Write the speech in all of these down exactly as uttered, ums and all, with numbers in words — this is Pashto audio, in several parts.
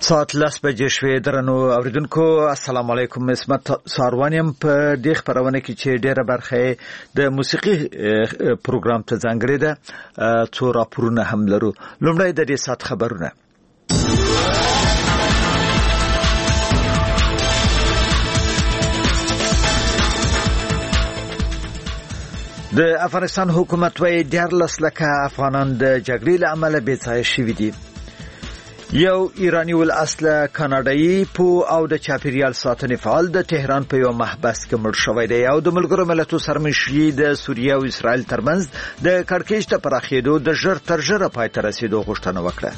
ساعت لس بجې شوې. درنو اوریدونکو السلام علیکم. اسمت ساروانیم په دې خبرونه کې چې ډیره برخه د موسیقي پروګرام ته ځانګړې ده. څو راپورونه هم لرو. لومړی د دې سات خبرونه. د افغانستان حکومت وايي دیارلس لکه افغانان د جګړې له امله بې ځایه شوي دي. یو ایرانی ول اصله کاناډایی پو او د چاپیریال ساتنې فعال د تهران په یو محبس کې مړ شوی دی. او د ملګرو ملتونو سرمشري د سوریه او اسرائیل ترمنځ د کړکېچ ته پراخېدو د ژر تر ژره پای ته رسیدو غوښتنه وکړه.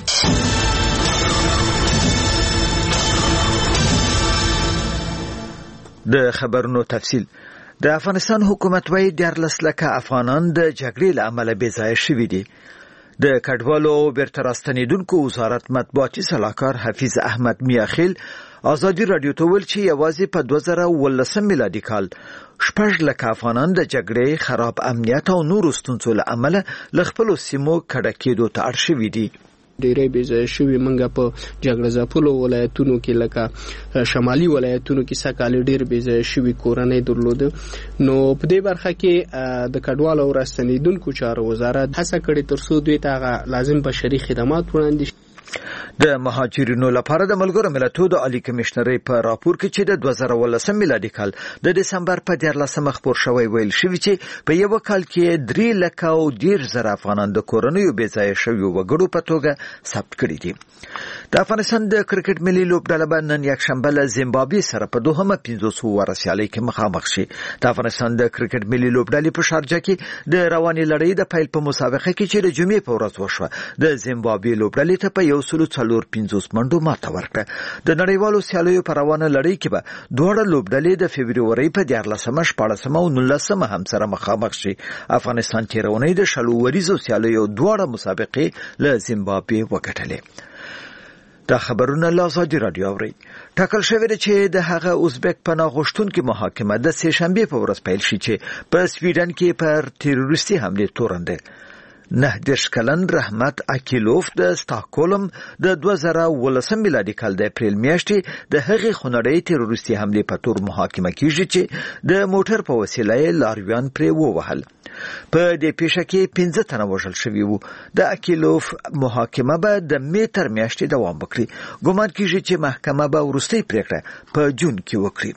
د خبرونو تفصیل. د افغانستان حکومت وايي دیارلس لکه افغانان د جګړې له امله بې ځایه شوي دي. د کډوالو او بیرته راستنېدونکو وزارت مطبوعاتي سلاکار حفیظ احمد میاخیل ازادي رادیو ته ویل چې یوازې په دوه زره ولسم میلادي کال شپږ لکه افغانان د جګړې خراب امنیت او نورو ستونزو له امله له خپلو سیمو کډه کېدو ته اړ شوي دي. ډېرې بې ځایه شوي منګه په جګړه ځپلو ولایتونو کې لکه شمالي ولایتونو کې سکهال ډېر بې ځایه شوي کورنۍ درلوده. نو په دې برخه کې د کډوالو او راستنېدونکو چارو وزارت هڅه کړې ترڅو دوی ته لازم بشري خدمات وړاندې شي. د مهاجرینو لپاره د ملګرو ملتونو د عالی کمشنرۍ په راپور کې چې د دوه زره ولسم میلادي کال د دسمبر په دیارلسمه خپور شوی ویل شوی چې په یو کال کې درې لکه او ډیر زره افغانان د کورنیو بې ځایه شوي وګړو په توګه ثبت کړي دي. د افغانستان د کرکټ ملي لوبډله به نن یکشنبه له زیمبابوې سره په دوهمه پنځوس اووره سیالۍ کې مخامخ شي. د افغانستان د کرکټ ملي لوبډلې په شارجه کې د رواني لړۍ د پیل په مسابقه کې چې د جمعې په ورځ وشوه د زیمبابوې لوبډلې ته په یو سل څلور پنځوس منډو ماته ورکړه. د نړیوالو سیالیو په روانه لړۍ کې به دواړه لوبډلې د فبرورۍ په دیارلسمه شپاړسمه او نولسمه هم سره مخامخ شي. افغانستان تیرونی د شلو وریزو سیالیو دواړه مسابقې له زیمبابوې وګټلې. دا خبرونه له ازادي رادیو اوري. ټاکل شوی دی چې د هغه ازبک پناه غوښتونکو محاکمه د سه شنبه په ورځ پیل شي چې په سویډن کې پر تروریستي حمله تورنده. نه دېرش کلن رحمت اکیلوف د ستاکهولم د دوه زره ولسم میلادي کال د اپریل میاشتې د هغې خونړۍ تروریستي حملې په تور محاکمه کیږي چې د موټر په وسیله یې لارویان پرې ووهل. په دې پیښه کې پنځه تنه وژل شوي وو. د اکیلوف محاکمه به د مې تر میاشتې دوام وکړي. ګومان کیږي چې محکمه به وروستۍ پریکړه په جون کې وکړي.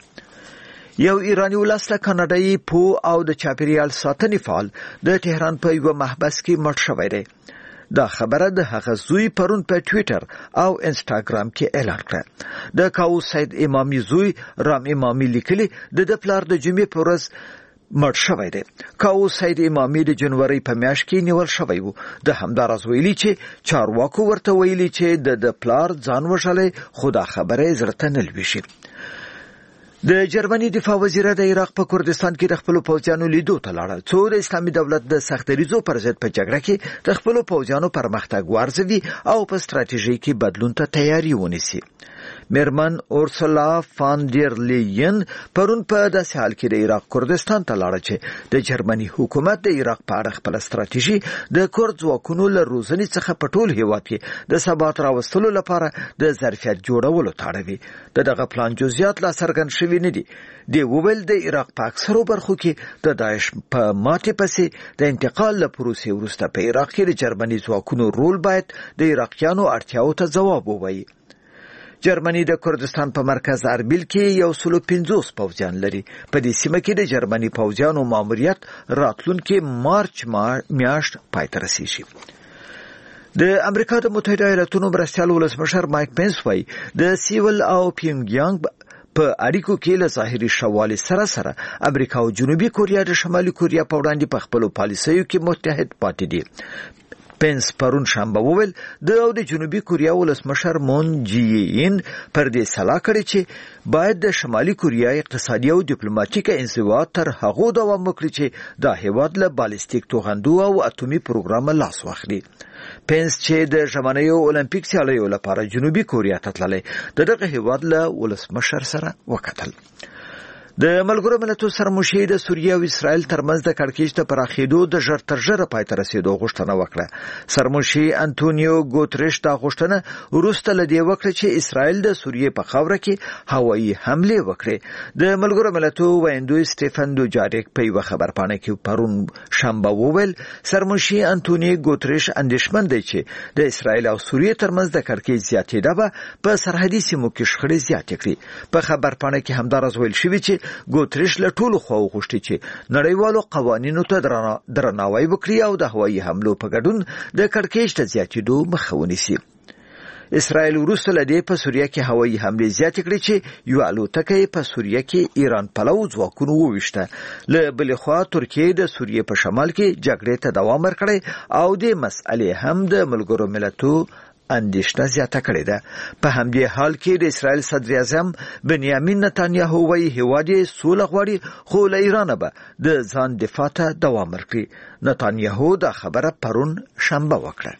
یو ایرانی ولسله کاناډایی پو او د چاپیریال ساتنې فعال د تهران په یو محبس کې مړ شوی دی. دا خبره د هغه زوی پرون په ټویټر او انسټاګرام کې اعلان کړه. د کاو سید امامي زوی رام امامي لیکلي د د پلار د جمعې په ورځ مړ شوی دی. کاو سید امامي د جنوري په میاشت کې نیول شوی وو. د همداراز ویلي چې چارواکو ورته ویلي چې د د پلار ځان وژلی، خو دا خبره زړه ته نه لویږي. د جرمني دفاع وزیر د عراق په کردستان کې د خپل پوځیانو لیدو ته لاړ څو د اسلامي دولت د سختریزو پر ضد په جګړه کې د خپل پوځیانو پرمختګ وارزوي او په ستراتیژي کې بدلون ته تیاری ونیسي. میرمن اورسولا فان دیر لیین پرون په داسې حال کې د عراق کردستان ته لاړه چې د جرمني حکومت د عراق په اړه خپل ستراتیژي د کرد ځواکونو له روزنې څخه په ټول هیواد کې د ثبات راوستلو لپاره د ظرفیت جوړولو ته اړوي. د دغه پلان جزئیات لا څرګند شوي نه دي. دی وویل د عراق په اکثرو برخو کې د داعش په ماتې پسې د انتقال له پروسې وروسته په عراق کې د جرمني ځواکونو رول باید د عراقیانو اړتیاو ته ځواب ووایي. جرمني د کردستان په مرکز اربیل کې یو سل پنځوس پوځیان لري. په دې سیمه کې د جرمني پوځیانو ماموریت راتلونکي مارچ میاشت پای ته رسیږي. د امریکا د متحده ایالاتونو مرستیال ولسمشر مایک پنس وايي د سیول او پیونګیانګ په اړیکو کې له ظاهري شوالي سره سره امریکا او جنوبي کوریا د شمالي کوریا په وړاندې په خپلو پالیسیو کې متحد پاتې دي. پنس پرون شنبه وویل د او د جنوبي کوریا ولسمشر مون جی این پر دې سلا کړی چې باید د شمالي کوریا اقتصادي او ډیپلوماټیک انزوا تر هغه دوام وکړي چې د هیواد له بالستیک توغندو او اتومي پروګرام لاس واخلي. پنس چې د ژمنیو اولمپیک سیالیو لپاره جنوبي کوریا ته تللی د دغه هیواد له ولسمشر سره وکتل. د ملګرو ملتونو سرمشر د سوریه او اسرائیل ترمنځ د کړکېچ ته پراخېدو د ژر تر ژره پای ته رسیدو غوښتنه وکړه. سرمشر انټونیو ګوتریش دا غوښتنه وروسته له دې وکړه چې اسرائیل د سوریه په خاوره کې هوایي حمله وکړه. د ملګرو ملتونو ویندو سټيفن دوجاریک په یو خبرپاڼه کې پرون شنبه وویل سرمشر انټونیو ګوتریش اندېښمن دی چې د اسرائیل او سوریه ترمنځ د کړکېچ زیاتېدا به په سرحدي سیمو کې شخړې زیاتې کړي. په خبرپاڼه کې همدارس ویل شوی چې ګوتریش له ټولو خواو غوښتي چې نړیوالو قوانینو ته درناوی وکړي او د هوایي حملو په ګډون د کړکېچ ته زیاتېدو مخه ونیسي. اسرائیل وروسته له دې په سوریه کې هوایي حملې زیاتې کړې چې یو الوتکه په سوریه کې ایران پلو ځواکونو وویشته. له بلې خوا ترکیه د سوریه په شمال کې جګړې ته دوام ورکړی او د مسئلې هم د ملګرو ملتونو اندېښنه زیاته کړې ده. په همدې حال کې د اسرائیل صدر اعظم بنیامین نتانیاهو وايي هیواد یې سوله غواړي خو له ایران به د ځان دفاع ته دوام ورکړي. نتانیاهو دا خبره پرون شنبه وکړه.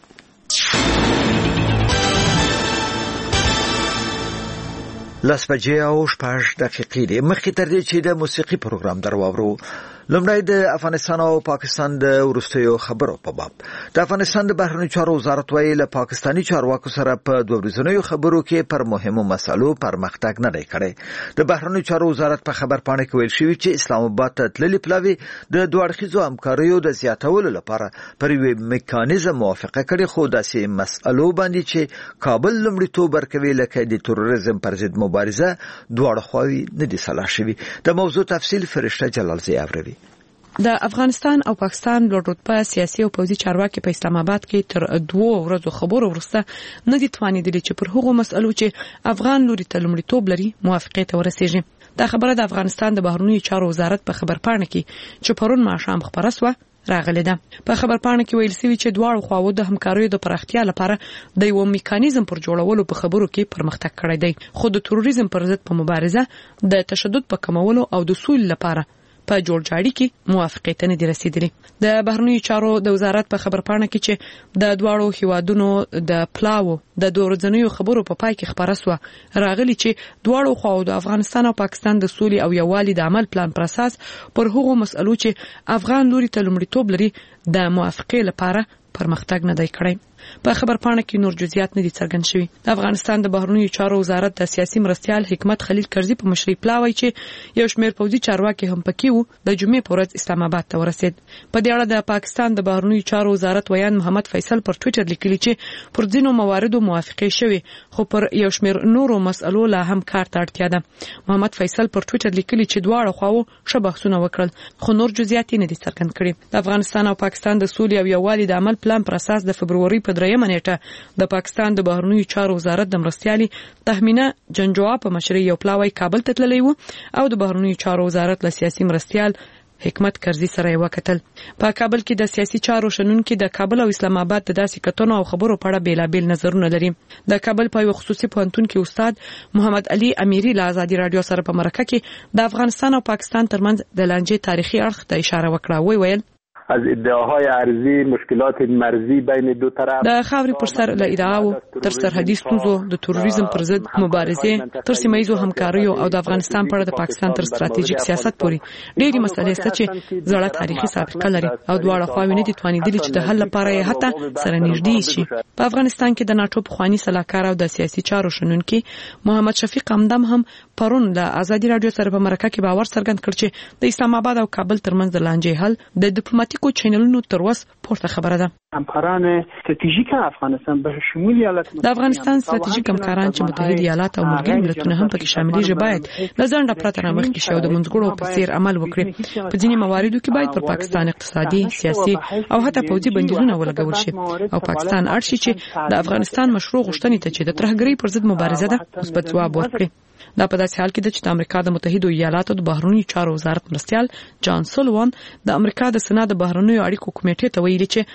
لاس بجې او شپږ دقیقې دي. مخکې تر دې چې د موسیقي پروګرام درواورو لومړی د افغانستان او پاکستان د وروستیو خبرو په باب. د افغانستان د بهرنیو چارو وزارت وایي له پاکستاني چارواکو سره په دوه ورځنیو خبرو کې پر مهمو مسالو پرمختګ نه دی کړی. د بهرنیو چارو وزارت په خبرپاڼه کې ویل شوی چې اسلام آباد ته تللي پلاوي د دوه اړخیزو همکاریو د زیاتولو لپاره پر یو میکانیزم موافقه کړې، خو داسې مسالو باندې چې کابل لومړیتوب ورکوي لکه د تروریزم پر ضد مبارزه دواړه خواوې نه دي سلا شوي. د موضوع تفصیل فرشته جلالزی اوروي. د افغانستان او پاکستان لوړ رتبه سیاسي او پوځي چارواکي په اسلام آباد کې تر دوه ورځو خبرو وروسته نه دي توانیدلي چې پر هغو مسألو چې افغان لوري ته لومړیتوب لري موافقه ته ورسیږي. دا خبره د افغانستان د بهرنیو چارو وزارت په خبرپاڼه کې چې پرون ماښام خبره شوه راغلی ده. په خبرپاڼه کې ویل شوی چې دواړو خواوو د همکاریو د پراختیا لپاره د یو میکانیزم پر جوړولو په خبرو کې پرمختګ کړی دی، خو د تروریزم پر ضد په مبارزه د تشدد په کمولو او د سولې لپاره په جوړجاړي کې موافقه ته نه دي رسیدلي. د بهرنیو چارو د وزارت په خبرپاڼه کې چې د دواړو هیوادونو د پلاو د دوه ورځنیو خبرو په پای کې خبره سوه راغلی چې دواړو خواوو د افغانستان او پاکستان د سولې او یووالي د عمل پلان پر اساس پر هغو مسألو چې افغان لوري ته لومړیتوب لري د موافقه لپاره پرمختګ نه دی کړی. په خبرپاڼه کې نور جزئیات نه دي څرګند شوي. د افغانستان د بهرنیو چارو وزارت د سیاسي مرستیال حکمت خلیل کرزي په مشرۍ پلاوی چې یو شمېر پوځي چارواکي هم پکې وو د جمعې په ورځ اسلام آباد ته ورسید. په دې اړه د پاکستان د بهرنیو چارو وزارت ویان محمد فیصل پر ټوئیټر لیکلي چې پر ځینو مواردو موافقه شوه خو پر یو شمېر نورو مسألو لا هم کار ته اړتیا ده. محمد فیصل پر ټوئیټر لیکلي چې دواړه خواوو ښه بحثونه وکړل خو نور جزئیات نه دي څرګند کړي. د افغانستان او پاکستان د سولې او یووالي د عمل پلان پر اساس د فبروري په دریمه نیټه د پاکستان د بهرنیو چارو وزارت د مرستیالي تهمینه جنجوا په مشرۍ یو پلاوی کابل ته تللی وو او د بهرنیو چارو وزارت له سیاسي مرستیال حکمت کرزي سره یو کتل. په کابل کې د سیاسي چارو شنونکو د کابل او اسلام آباد د داسې کتنو او خبرو په اړه بیلابیل نظرونه لري. د کابل په یو خصوصي پوهنتون کې استاد محمد علي امیری له آزادي رادیو سره په مرکه کې د افغانستان او پاکستان ترمنځ د لانجې تاریخي اړخ ته اشاره وکړه. وی ویل از ادعاهای ارضی مشکلات مرزی بین دو طرف د خاورې پر سر له ادعاو تر سرحدي ستونزو د تروریزم پر ضد مبارزې تر سیمه ییزو همکاریو او د افغانستان په اړه د پاکستان تر ستراتیژیک سیاست پورې ډېری مسلې شته چې زړه تاریخي سابقه لري او دواړه خواوې نه دي توانیدلي چې د حل لپاره یې حتی سره نږدې شي. په افغانستان کې د ناټو پخوانی سلاکار او د سیاسي چارو شنونکي محمد شفیق همدم هم پرون د آزادي رادیو سره په مرکه کې باور څرګند کړ چې د اسلام آباد او کابل ترمنځ د لانجې حل د ډیپلوماټیک کو چینلونو تر اوسه پورته خبره ده. همکاران استراتیژیک افغانستان به شمول ایالات د افغانستان استراتیژیک همکاران چې متحده ایالات او ملګري ملتونه هم پکې شاملېږي باید له ځنډه پرته رامخکې شي او د منځګړو په څیر عمل وکړي. په ځینې مواردو کې باید پر پاکستان اقتصادي، سیاسي او حتی پوځي بندیزونه ولګول شي او پاکستان اړ شي چې د افغانستان مشروع غوښتنې ته چې د ترهګرۍ پر ضد مبارزه ده مثبت ځواب ورکړي. دا په داسې حال کې ده چې د امریکا د متحده ایالاتو د بهرنیو چارو وزارت مرستیال جان سولوان د امریکا د سنا د بهرنیو اړیکو کمیټې ته ویلي چې د امریکا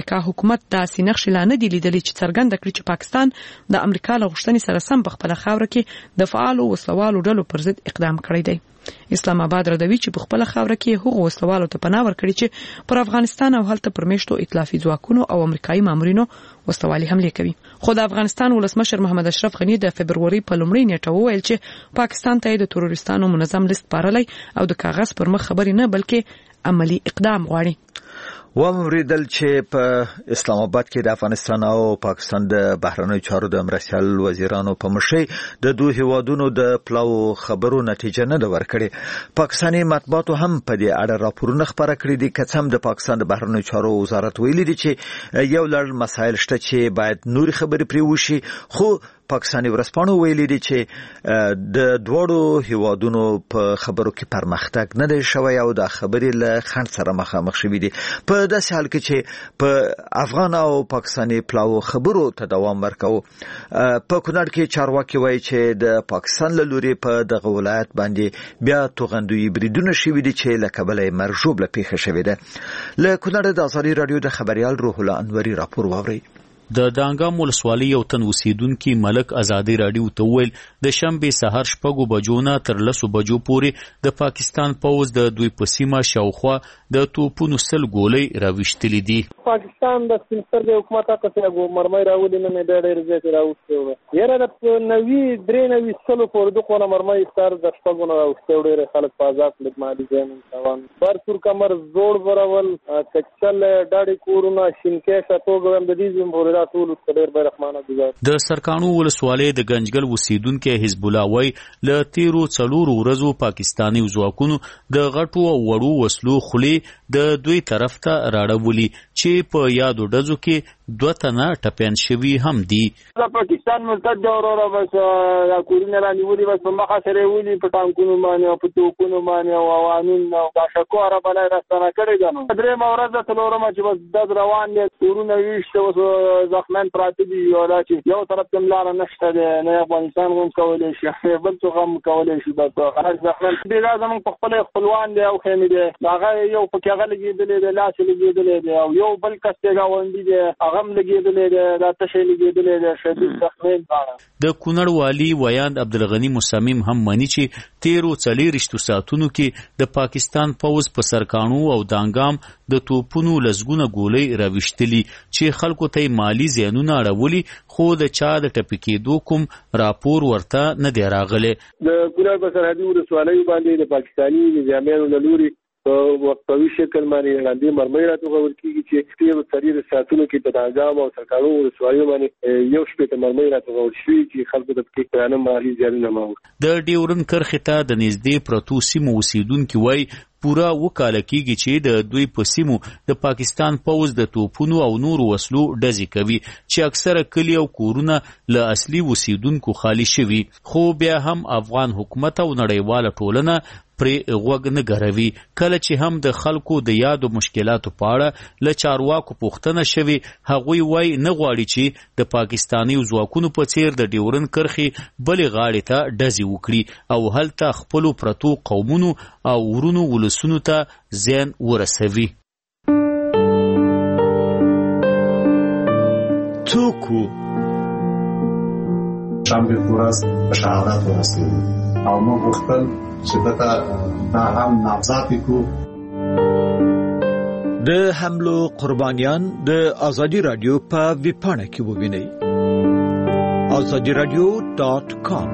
امریکا حکومت د سینخ شلانه دی لیدلې چې څرګند کړي چې پاکستان د امریکا له غوښتنې سره سم په خپل خاور کې د فعالو وسلوالو ډلو پر ضد اقدام کړی دی. اسلام آباد ردوي چې په خپل خاور کې هغو وسلوالو ته پناه ورکړي چې پر افغانستان او هلته پر میشتو ائتلافي ځواکونو او امریکایي مامورینو وسلوالي حمله کوي. خو د افغانستان ولسمشر محمد اشرف غنی د فبروري په لومړۍ نیټه وویل چې پاکستان ته د تروریستانو منظم لیست پارلای او د کاغذ پر مخ خبرې نه بلکې عملی اقدام غواړي. ومریدل چې په اسلام آباد کې د افغانستان او پاکستان د بهرنیو چارو د مرستیال وزیرانو په مشرۍ د دوه هیوادونو د پلاو خبرو نتیجه نه ده ورکړې. پاکستاني مطبوعاتو هم په دې اړه راپورونه خپاره کړي دي. که څه هم د پاکستان د بهرنیو چارو وزارت ویلي دی چې یو لړ مسایل شته چې باید نوري خبرې پرې وشي، خو پاکستاني ورسپانو ویلي دي چې د دوړو هیوادونو په خبرو کې پرمختګ نه دی شوی او د خبرې له خنډ سره مخامخ شوي دي. په داسې حال کې چې په افغان او پاکستاني پلاو خبرو ته دوام ورکوي. په کونړ کې چارواکي وایي چې د پاکستان له لوري په دغه ولایت باندې بیا توغندوی بریدونه شوي دي چې له کبله مرجوب له پیښه شوې ده. له کونړ د ازادي رادیو د خبريال روح الله انوري راپور واوري. د دانګام ولسوالۍ یو تن اوسیدونکي ملک ازادي رادیو ته وویل د شنبې سهار شپږو بجو نه تر لسو بجو پورې د پاکستان پوځ د دوی په سیمه شاوخوا د توپونو سل ګولۍ راویشتلې دي. پاکستان د سپینسر حکومت هغه مرمۍ راولي نه مې ډېر زیات راوستو یاره د نوي درې نوي سلو پورې د قونه مرمۍ ستار د شپږو نه راوستو ډېر خلک په آزاد لګمالي ځین روان برسور کمر زوړ برول کچل ډاډي کورونه شینکې شاتوګم د دې زموږ د سرکانو ولسوالۍ د گنجګل اوسیدونکو حزب الله وای له تیرو څلورو ورځو پاکستاني ځواکونو د غټو او وړو وسلو خولې د دوی طرف ته راړولي چې په یادو ډزو کې دوه تنه ټپيان شوي هم دي. د پاکستان مرتد اورورا بس یا کورونه را نیولي بس په مخه سره ویلي په ټانکونو باندې او په توپونو باندې او اوانین او باشکو را بلای راستنه کړی غنو درې مورز د تلورم چې بس د روان دي کورونه ویشته زخمن پراته دي او دا چې یو طرف ته ملار نشته نه افغانستان هم کولای شي بل څه هم کولای شي بس خلاص زخمن دي لازم په خپل خپلوان دي او خېمه دي هغه یو په کې غلګېدلې دي لاس لګېدلې دي او یو بل کس ته غونډي دي هغه هم لګېدلې دي دا تشه لګېدلې دي شدید زخمین باندې. د کونړ والی ویاند عبدالغنی مصمم هم مني چې تیرو څلېرشتو ساعتونو کې د پاکستان پوځ په سرکانو او دانګام د توپونو لسګونه ګولۍ راویشتلي چې خلکو ته مالی زیانونه اړولي خو د چا د ټپي کېدو کوم راپور ورته نه دی راغلی. د کونړ په سرحدي ولسوالۍ باندې د پاکستاني نظامیانو له لوري په وقتوي شکل باندې وړاندې مرمۍ راټوکول کېږي چې تیرو څلېرو ساعتونو کې په دانګام او سرکانو ولسوالیو باندې یو شپېته مرمۍ راټوکول شوي چې خلکو ته پکې کرانه مالي زیانونه ماوړي. د ډیورن کرښې ته د نږدې پرتو سیمو اوسیدونکي وایي پورا وکاله کېږي چې د دوی په سیمو د پاکستان پوځ د توپونو او نورو وسلو ډزې کوي چې اکثره کلي او کورونه له اصلي اوسیدونکو خالي شوي، خو بیا هم افغان حکومت او نړیواله ټولنه پرې غوږ نه ګروي. کله چې هم د خلکو د یادو مشکلاتو په اړه له چارواکو پوښتنه شوي هغوی وایي نه غواړي چې د پاکستاني ځواکونو په څیر د ډیورن کرښې بلې غاړې ته ډزې وکړي او هلته خپلو پرتو قومونو او ورونو ولسونو ته زیان ورسوي. څوک شنبه ورځ په شهادت ورسېدو او موږ غوښتل چې دته دا هم نامزد کړو. د حملو قربانیان د ازادي رادیو په ویبپاڼه کې ووینئ ازادي رادیو ډاټ کام.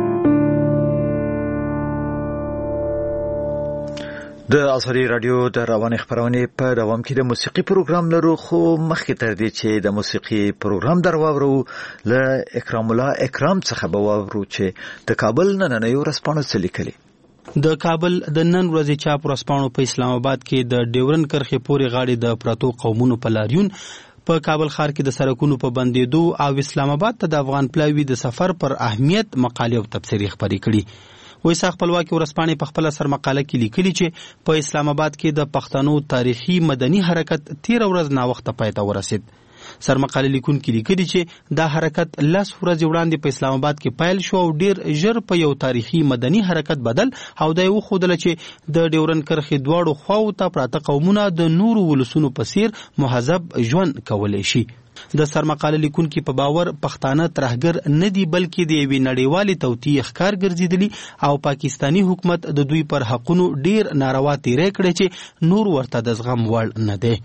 د ازادي رادیو د رواني خبرونې په دوام کې د موسیقي پروګرام لرو، خو مخکې تر دې چې د موسیقي پروګرام درواورو له اکرام الله اکرام څخه به واورو چې د کابل نننۍ ورځپاڼو څه لیکلي. د کابل د نن ورځې چاپ ورځپاڼو په اسلام آباد کې د ډیورن کرښې پورې غاړې د پرتو قومونو په لاریون، په کابل ښار کې د سړکونو په بندېدو او اسلام آباد ته د افغان پلاوي د سفر پر اهمیت مقالې او تبصرې خپرې کړي. وایسا خپلواکي ورځپاڼې په خپل سر مقاله کې لیکلي چې په اسلام آباد کې د پښتنو تاریخي مدني حرکت تیر ورځ نا وخت پای ته ورسید. سرمقاله لیکونکي لیکلي چې دا حرکت لس ورځې وړاندې په اسلام آباد کې پیل شو او ډیر ژر په یو تاریخي مدني حرکت بدل او دا یو خودل چې د ډیورن کرښې دواړو خواو ته پراته قومونه د نورو ولسونو په څیر مهذب ژوند کولی شي. د سرمقاله لیکونکي په باور پښتانه ترهګر نه دي بلکې د یوې نړیوالې توطیې ښکار ګرځېدلي او پاکستانی حکومت د دوی پر حقونو ډیر ناروا تیری کړی چې نور ورته د زغم وړ نه دی.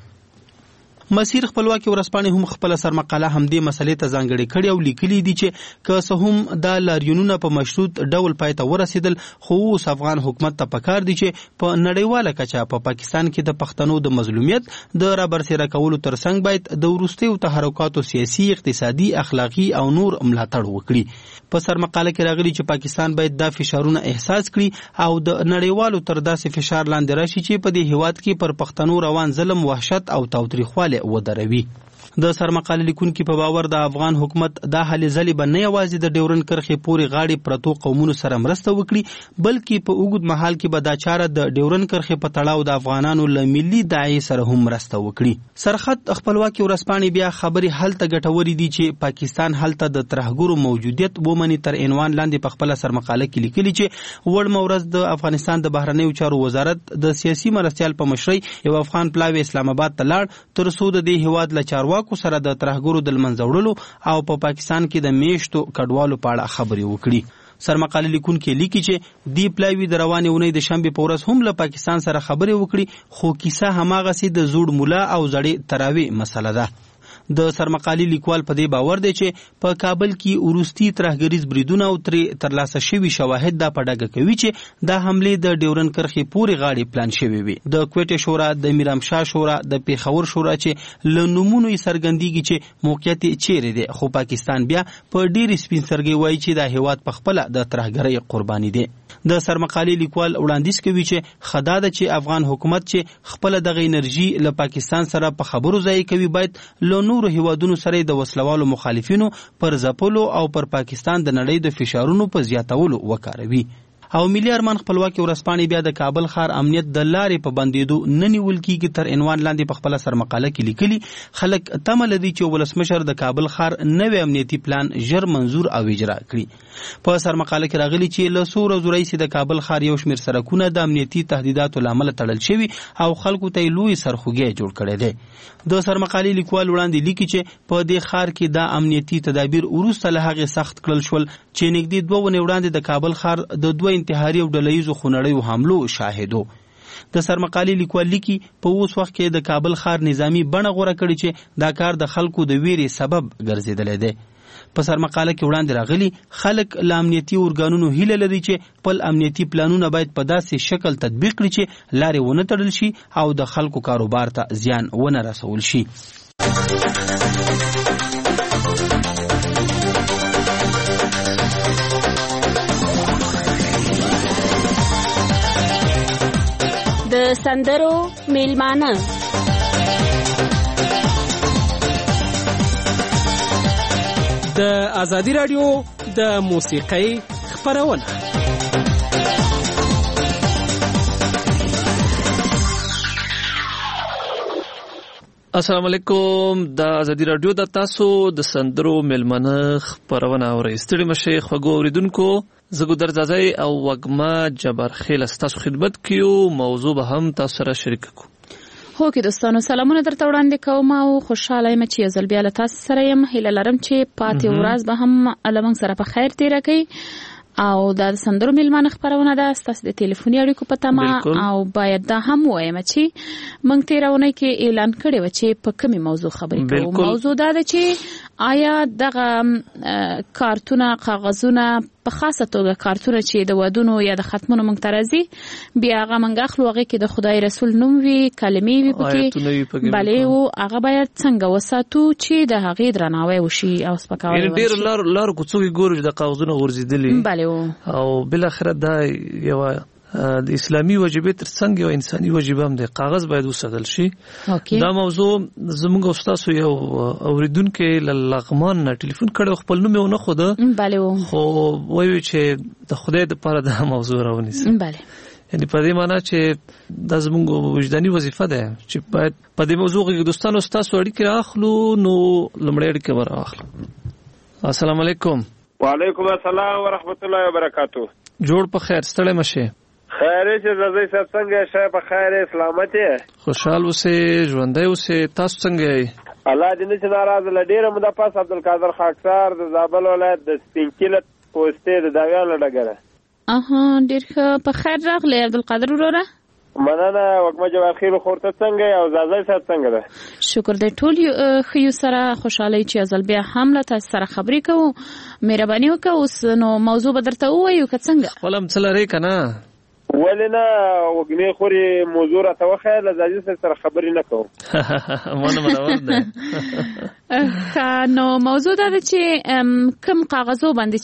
مسیر خپلواکي ورځپاڼې هم خپل سرمقاله همدې مسلې ته ځانګړې کړې او لیکلي دي چې که څه هم دا لاریونونه په مشروط ډول پای ته ورسېدل خو اوس افغان حکومت ته پکار دي چې په نړیواله کچه په پاکستان کې د پښتنو د مظلومیت د رابرسېره کولو ترڅنګ باید د وروستیو تحرکاتو سیاسي اقتصادي اخلاقي او نور ملاتړ وکړي. په سرمقاله کې راغلي چې پاکستان باید دا فشارونه احساس کړي او د نړیوالو تر داسې فشار لاندې راشي چې په دې هیواد کې پر پښتنو روان ظلم وحشت او تاوتریخوالی ودروي. د سرمقاله لیکونکي په باور د افغان حکومت دا هلې ځلې به نه یوازې د ډیورن کرښې پورې غاړې پرتو قومونو سره مرسته وکړي بلکې په اوږد مهال کې به دا چاره د ډیورن کرښې په تړاو د افغانانو له ملي داعیې سره هم مرسته وکړي. سرخط خپلواکي ورځپاڼې بیا خبرې هلته ګټورې دي چې پاکستان هلته د ترهګرو موجودیت ومني تر عنوان لاندې په خپله سرمقاله کې لیکلي چې وړمه ورځ د افغانستان د بهرنیو چارو وزارت د سیاسي مرستیال په مشرۍ یو افغان پلاوی اسلام آباد ته لاړ تر څو د دې هیواد له چارواکو سره د ترهګرو د منځه وړلو او په پاکستان کې د میشتو کډوالو په اړه خبرې وکړي. سرمقاله لیکونکي لیکي چې دی پلاوی د روانې اونۍ د شنبې په ورځ هم له پاکستان سره خبرې وکړي خو کیسه هماغسې د زوړ مولا او زړې تراوی مسله ده. د سرمقالي لیکوال په دې باور دی چې په کابل کې وروستي ترهګریز بریدونه او ترې ترلاسه شوي شواهد دا په ډاګه کوي چې دا حملې د ډیورن کرښې پورې غاړې پلان شوې وي. د کوټې شورا د میرامشاه شورا د پیښور شورا چې له نومونو یې څرګندېږي چې موقعیت یې چیرې دی خو پاکستان بیا په ډېرې سپین سترګۍ وایي چې دا هیواد پخپله د ترهګرۍ قرباني دی. د سرمقالي لیکوال وړاندیز کوي چې خدا ده چې افغان حکومت چې خپل دغه انرژي له پاکستان سره په خبرو ځای کوي باید له نورو هیوادونو سره د وسلوالو مخالفینو پر ځپلو او پر پاکستان د نړۍ د فشارونو په زیاتولو وکاروي. او ملي ارمان خپلواکي ورځپاڼې بیا د کابل ښار امنیت د لارې په بندېدو نه نیول کېږي تر عنوان لاندې په خپله سرمقاله کې لیکلي خلک تمه لري چې ولسمشر د کابل ښار نوی امنیتي پلان ژر منظور او اجرا کړي. په سرمقاله کې راغلي چې له څو ورځو راهیسې د کابل ښار یو شمېر سړکونه د امنیتي تهدیداتو له امله تړل شوي او خلکو ته یې لوی سرخوږی جوړ کړی دی. د سرمقالې لیکوال وړاندې لیکي چې په دې ښار کې دا امنیتي تدابیر وروسته له هغې سخت کړل شول چې نږدې دوه ونې وړاندې د کابل ښار د دوه انتحاري او ډلهییزو خونړیو حملو شاهدو. د سرمقالې لیکوال لیکي په اوس وخت کې د کابل ښار نظامي بڼه غوره کړي چې دا کار د خلکو د ویرې سبب ګرځېدلی دی. په سرمقاله کې وړاندې راغلي خلک له امنیتي ارګانونو هیله لري چې خپل امنیتي پلانونه باید په داسې شکل تطبیق کړي چې لارې ونه تړل شي او د خلکو کاروبار ته زیان ونه رسول شي. د سندرو میلمانه د ازادي رادیو د موسیقۍ خپرونه. السلام علیکم. د ازادي رادیو د تاسو د سندرو میلمانه خپرونه اورئ. ستړي مشئ خوږو اوریدونکو، زه ګودر زازی او وږمه جبار خیل ستاسو خدمت کیو. موضوع به هم تاسو سره شریک کو. هو کې دوستانو سلامونه درته وړاندې کوم او خوشاله یم چې یو ځل بیا له تاسو سره یم. هیله لرم چې پاتې ورځ به هم لمونږ سره په خیر تیره کړئ او دا د سندرو میلمانه خپرونه ده ستاسو د ټلیفوني اړیکو په تمه. او باید دا هم ووایم چې موږ تېره اونۍ کې اعلان کړی و چې په کومې موضوع خبرې کوو. موضوع دا ده چې آیا دغه کارتونه کاغذونه په خاصه توګه کارتونه چې د ودونو یا د ختمونو موږ ته راځي بیا هغه موږ اخلو، هغې کې د خدای رسول نوم وي، کلمې وي پکې، بلې و هغه باید څنګه وساتو چې د هغې درناوی وشي او سپکاوی ونه شي. ډېر لارو کوڅو کې ګورو چې د کاغذونه غورځېدلي بلې او بالاخره دا یوه د اسلامي وجیبې تر څنګ یو انساني وجیبه هم دی، کاغذ باید وساتل شي. دا موضوع زموږ استاسو یو اوریدونکي له لغمان نه ټلیفون کړی، خپل نوم یې ونه ښوده خو وایي چې د خدای دپاره دا موضوع راونیسي. یعنی په دې معنی چې د زموږ وجداني وظیفه ده چې باید په دې موضوع کې دوستانو تاسو اړیکې راخلو. نو لمړی اړیکې ورغلو. السلام علیکم. وعلیکم السلام ورحمت الله وبرکاتو. جوړ په خیر ستړی مشه. خیر چې زړه صاحب څنګه شه په خیر سلامت یې خوشحال اوسې ژوندی اوسې تاسو څنګه یې؟ الله دې نه چې ناراضه لډیره مده پاس عبدالقادر خاکسار د زابل ولایت د سپینکیلت پوسټې د داویان لډګره. اها ډیر ښه په خیر راغلی عبدالقادر وروره. مننه وګمه جواخیر خورته څنګه او زازای صاحب څنګه ده؟ شکر دې ټول خيو سره خوشحالي چې ازل بیا هم له تاسو سره خبرې کوو. مهرباني وکړه اوس نو موضوع بدرته وایو که څنګه؟ خپل مڅلری کنه ولنه وګنی خوري موضوع راته وخه لزاجي سره خبرې نه کوم. مونږ منور ده. نو موضوع دا ده چې کوم کاغذو باندې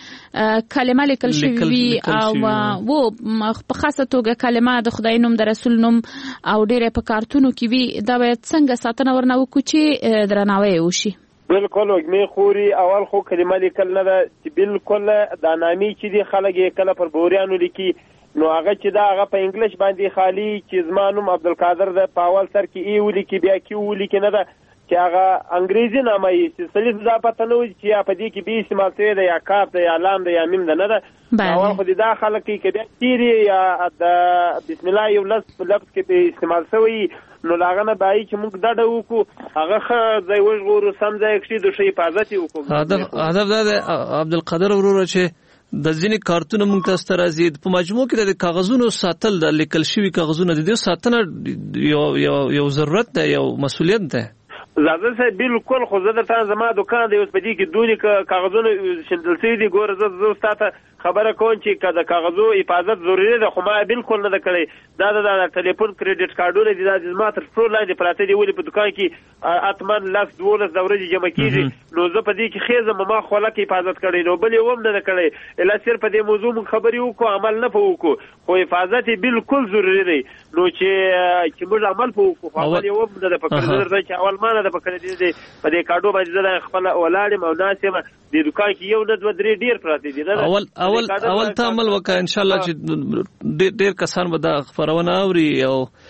چې کلمه لیکل شوی وي او وو په خاصه توګه کلمه د خدای نوم د رسول نوم او ډېر په کارتونو کې وي دا باید څنګه ساتنه ورنه وکړو چې درناوی وشي؟ بالکل وګنی خوري اول خو کلمه لیکل نه ده چې بالکل د نامي چې دی خلک کله پر بوریانو لیکي نو هغه چې دا هغه په انګلیش باندې خالی چې زما نوم عبدالقادر ده په اول سر کې ای ولیکي بیا کې ولیکي نه ده چې هغه انګریزي نامه یې چې سلیف دا پته نه وي چې یا په دې کې بي استعمال شوی ده یا کاف ده یا لام ده یا میم ده نه ده. اول خو دې دا خلک کوي که بیا تیري یا د بسم الله یو لفظ په لفظ کې به استعمال شوی نو لاغه نه بایي چې موږ ډډه وکړو هغه ښه ځای وژغورو سم ځای کښې د ښه حفاظت یې وکړو. هدف دا دی عبدالقادر وروره چې د ځینې کارتونه موږ تاسو ته راځي په مجموع کې د کاغذونو ساتل د لیکل شوي کاغذونه د دې ساتنه یو یو یو ضرورت ده یو مسؤلیت ده. زازه صاحب بالکل خو زه درته زما دکان دی اوس په دې کې دونې کاغذونه شندل شوي دي ګوره زه زه ستا ته خبره کوم چې که د کاغذو حفاظت ضروري ده خو ما بالکل نه ده کړی. دا د ټلیفون کریډټ کارډونه دي دا زما تر پښو لاندې پراته دي ولې په دکان کې اتمن لس دولس د ورځې جمع کېږي نو زه په دې کې خېزم ما خولک حفاظت کړی نو بل یې هم نه ده کړی الا صرف په دې موضوع موږ خبرې وکړو عمل نه په وکړو خو حفاظت یې بالکل ضروري دی نو چې چې موږ عمل په وکړو خو عمل یې هم نه ده په کړی درته چې اول ما نه ده په کړی دی په دې کارډو باندې زه خپله ولاړ یم او ناست یم د دکان کې یو نه دوه درې ډېر پراته دي نه اول اول اول ته عمل وکړه انشاءالله چې ډېر کسان به دا خپرونه اوري او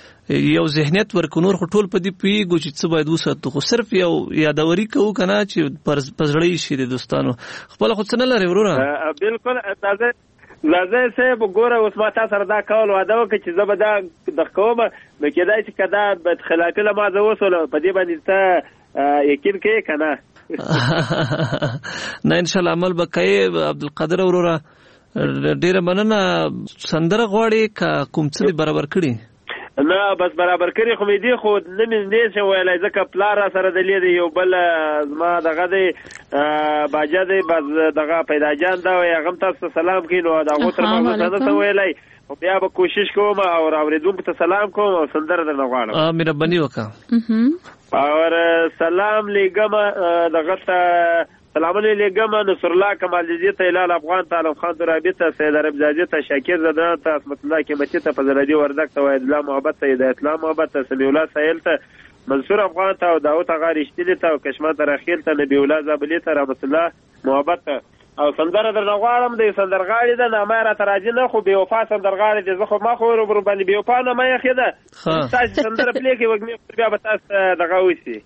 یو ذهنیت ورکو نور خو ټول په دې پوهېږو چې څه باید وساتو خو صرف یو یادوري کوو که نه چې په زړه یې شي د دوستانو خپله خو څه نه لرې وروره. بالکل تازه لازم صاحب ګوره اوس ما تا سره دا کول واده وکړه چې زه به دا دغه کوم نو کېدای شي که دا بدخلافي له ما زه وسوله په دې باندې ته یقین کوې که نه؟ نه انشاءالله عمل به کوې عبدالقادر وروره. ډېره مننه. سندره غواړې که کوم څه دې برابر کړي؟ نه بس برابر کړي خو مې دي خو نه مې نه شم ویلی ځکه پلار را سره دلې دی یو بل زما دغه دی باجه دی بس دغه پیدا جان دا وایي هغه هم تاسو ته سلام کوي نو د هغو تر منځ څه نه څه ویلی خو بیا به کوشش کوم او اورېدونکو ته سلام کوم او سندره درنه غواړم. مهرباني وکړه. او سلام لیږم دغه ته سلامونه لیږم نصر الله کمال جزیه ته هلال افغان ته علم خان ترابي ته سید عرب زاجي ته شاکر زدان ته عصمت الله قیمتي ته فضل دي وردک ته وحید الله محبت ته هدایت الله محبت ته سمیع الله سهیل ته منصور افغان ته او داود اغا رښتیني ته او کشمه رخیل ته نبی الله زابلی ته رحمت الله محبت ته او سندره درنه غواړم د سندرغاړي ده نامه راته راځي نه خو بې وفا سندرغاړي دی زه خو ما خو ورو باندې بې وفا نامه یې ایښې ده تاسې سندره پلې کړې وږمې بیا به تاسو دغه وشي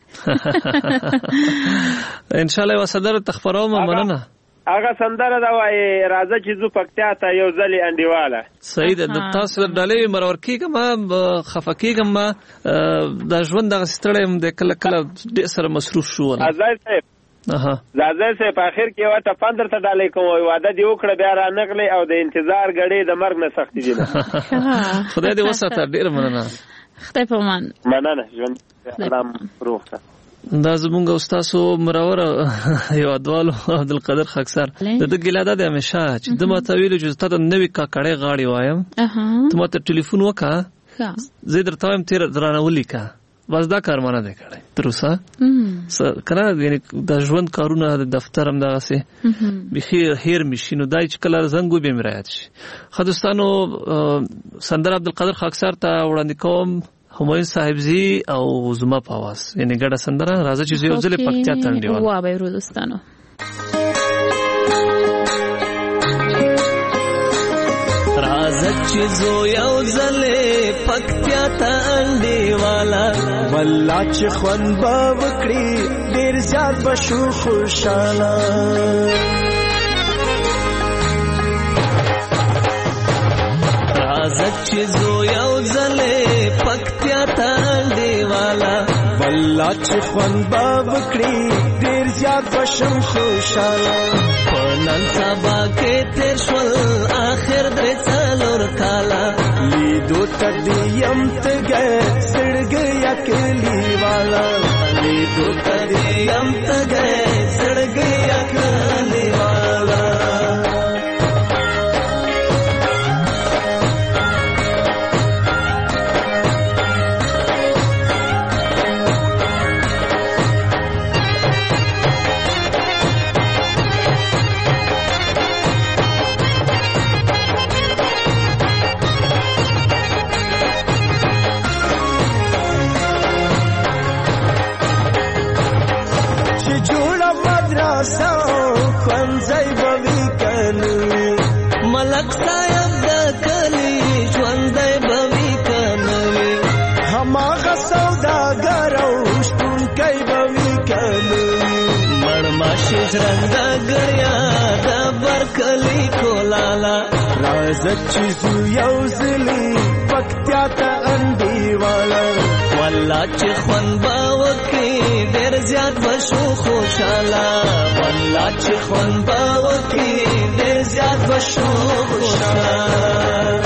انشاءالله یوه سندره ته خپروم مننه. هغه سندره ده وایي راځه چې ځو پکتیا ته یو ځلې انډیواله. صحیح ده. د تاسو ډالۍ مرور کېږم خفه کېږم دا ژوند دغسې ستړی یم دی کله کله ډېر سره مصروف شو. ازای صاحب زازه صاحب په اخر کې یوه ټپن درته ډالۍ کوم واده دې وکړه بیا رانغلې او د انتظار ګړې د مرګ نه سختې دي. خدای دې وساته. ډېره مننه. خدای په امان. مننه. ژوند سلام روغ ته. دا زمونږ استاسو مروره هیوادوالو عبدالقادر خاکسار د ده ګیله دا دی همیشه چې ده ما ته ویلو چې تا ته نوې کاکړۍ غاړې وایم ته ما ته ټلیفون وکړه زه یې درته وایم تېره درانه ولیکه بس دا کار ما نه دی کړی تر اوسه که نه یعنې د ژوند کارونه د دفتر هم دغسې بیخي هیر مې شي نو دا چې کله زنګ وبیا مې رایاد شي. ښه دوستانو سندره عبدالقادر خاکسار ته وړاندې کوم همایون صاحبزي او زما په اواز یعنې ګډه سندره راځه چې زه یو ځلې پکتیا ته انډیوال وابه ورو دوستانو. راز راځه چې زو یو ځلې پکتیا ته انډیواله والله چې خوند به وکړي ډېر زیات به شو خوشحاله راځه چې زو یو ځلې پکتیا ته انډیواله والله چې خوند به وکړي ډېر زیات به شم خوشحاله په نن سبا کې تېر شول آخر درې څلور کاله لیدو ته دې یم تږی زړګی کلیواله لیدو ته دې یم تږی زړګی کلیواله ملک صاحب د کلی ژوندی به وي که نه وي هماغه سوداګر او شپونکی به وي که نه وي مړماشي ژرنده ګړیا د برکلي کولاله راځه چې ځو یو ځلې پکتیا ته انډیواله والله چې خوند به وکړي ډېر زیات به شو خوشحاله والله چې خوند به وکړي ډېر زیات به شو خوشحاله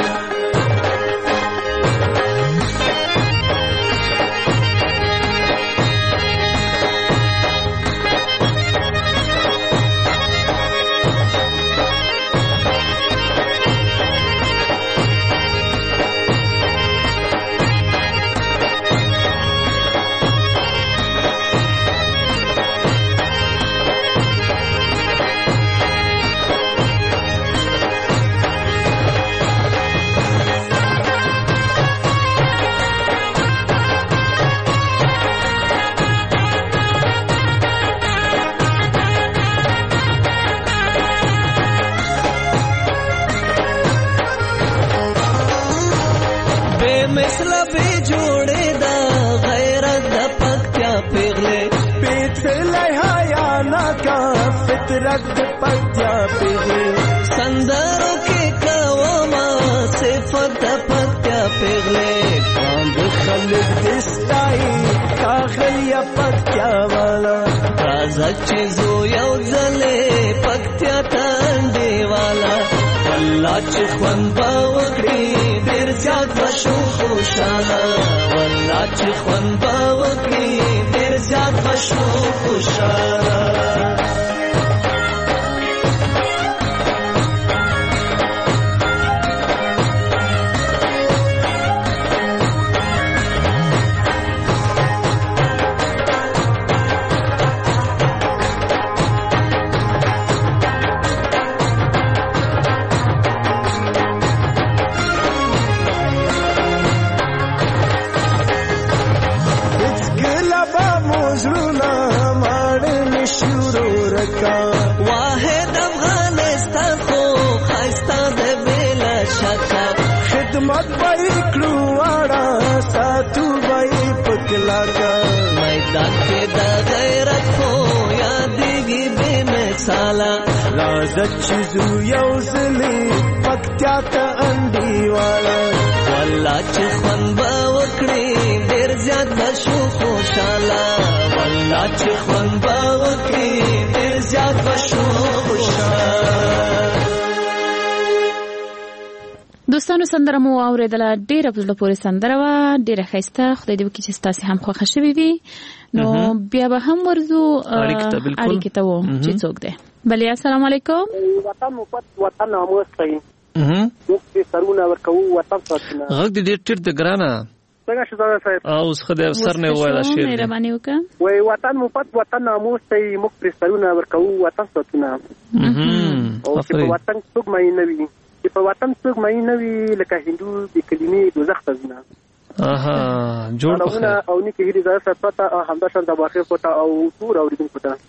فطرت د پکتیا پیغلې سندرو کې کومه صفت د پکتیا پیغلې باند خلک دستای کاغیا پکتیا والا راځه چې زو یو ځلې پکتیا ته انډیواله والله چې خوند به وکړي ډېر زیات به شو خوشحاله والله چې خوند به وکړي ډېر زیات به شو خوشحاله واحد افغانستان خو خسته د بلا شکا خدمت بای کړو اړه ساتو بای پکلاګه میدان کې د غیرت خو یادېږي بې مثاله راځه چې زو یو ځلې پکتیا ته انډیواله والله چې خوند به وکړي ډېر زیات به شو خوشحاله والله چې خوند به وکړي ډېر زیات به شو خوشحاله دوستانو سندره مو اوریدله ډیره په زړه پورې سندره وه ډیره ښایسته خدای دې وکړي چې ستاسې هم خوښه شوې وي نو بیا به هم ورځو اړیکې ته وو چې څوک دی بلې السلام علیکم وطن مفت وطن ناموس کوي موږ دې سرونه ورکوو وطن ساتنه غږ دې ډېر ټیټ دی ګرانه څنګه شته صاحب اوس خدای سر نه وایي دا شعر مهرباني وکړه وای وطن مفت وطن ناموس کوي موږ دې سرونه ورکوو وطن ساتنه او چې په وطن څوک مې نه وي چې په وطن څوک مې نه وي لکه هندو د کلمې دوزخ ته ځنه اها جوړ او نه او نه کې دې ځای سره همدا شان د واخې پټه او ټول اوریدونکو ته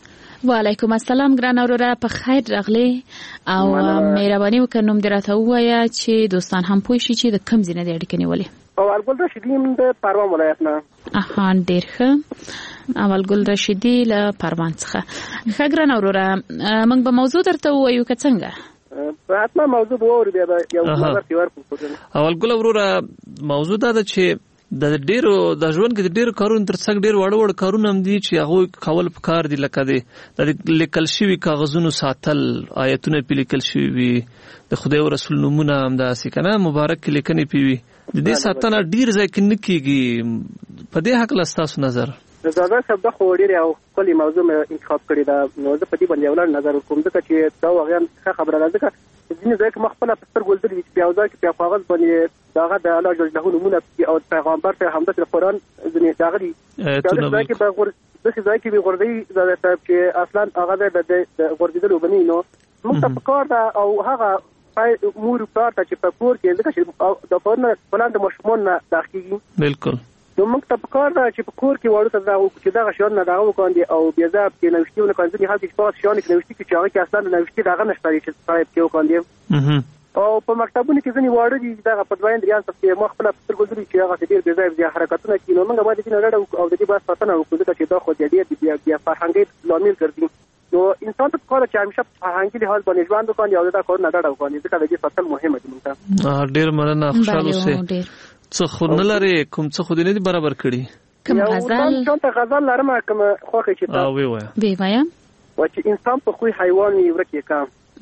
وعلیکم السلام ګران اوروره په خیر راغلی او مهرباني وکړم درته وایا چې دوستان هم پوه شي چې د کم ځینې د اړیکې نیولې. اول ګل رشیدی د پروان ولایت نه. اها ډیر ښه. اول ګل رشیدی له پروان څخه. ښه ګران اوروره موږ به موضوع درته وایو که څنګه؟ حتما موضوع به ووري بیا یو خبر کې ورکړو. اول ګل اوروره موضوع دا ده چې د ډیرو د ژوند کې د ډیرو کارونو ترڅنګ ډیر وړ وړ کارونه هم دي چې هغه کول پکار دي، لکه د لیکل شوی کاغذونو ساتل، آیتونه په لیکل شوی وي، د خدای او رسول نومونه هم داسې کنه مبارک لیکنې پیوي، د دې ساتنه ډیر ځای کې نه کیږي. په دې حق لستاسو نظر؟ زړه شبده خو ډیر او کلی موضوع مې انتخاب کړی دا، نو زه په دې باندې ولر نظر کوم ځکه چې دا واقعا خبره ده، ځکه ځینې ځای کې مخفله په سترګو لیدل چې په ځای کې په کاغذ باندې داغه د الله جل جلاله نومونه او پیغمبر ته همدغه د قرآن ځینې داغلي ځای کې به غور د ځای کې به غوړدي زړه صاحب چې اصلا هغه د غوړدیدلو بنی نو موږ ته پکار ده او هغه مور پلار ته چې په کور کې ځکه چې د پرونه پلان د مشمون نه داخلي بالکل نو موږ ته پکار ده چې په کور کې وړو ته دا چې دا شیان نه دا وکاندي او بیا ځا په نوښتونه کوي هغه چې په شیان کې نوښتي کې چې هغه کې اصلا نوښتي داغه نشته چې صاحب کې وکاندي او په مکتبونو کې ځنی واړه دي دا په دوین ریاض ته مخ خپل ستر ګذري چې هغه ډیر بې ځای حرکتونه کوي، نو موږ باید دې نه لړو او د دې بس پاتنه وکړو چې دا خو دې بیا بیا فرهنګي لامل ګرځي. نو انسان ته کار چې همیشه فرهنګي لحاظ باندې ژوند وکړي او دا کار نه لړو کوي، ځکه د دې فصل مهمه دي. موږ ډیر مننه، خوشاله اوسئ. څه خو نه لري کوم څه خو دې نه برابر کړی؟ کوم غزل؟ یو څه غزل لرم کوم خوخه چې تا وی وای وی وایم و چې انسان په خوې حیوان ورکی کا،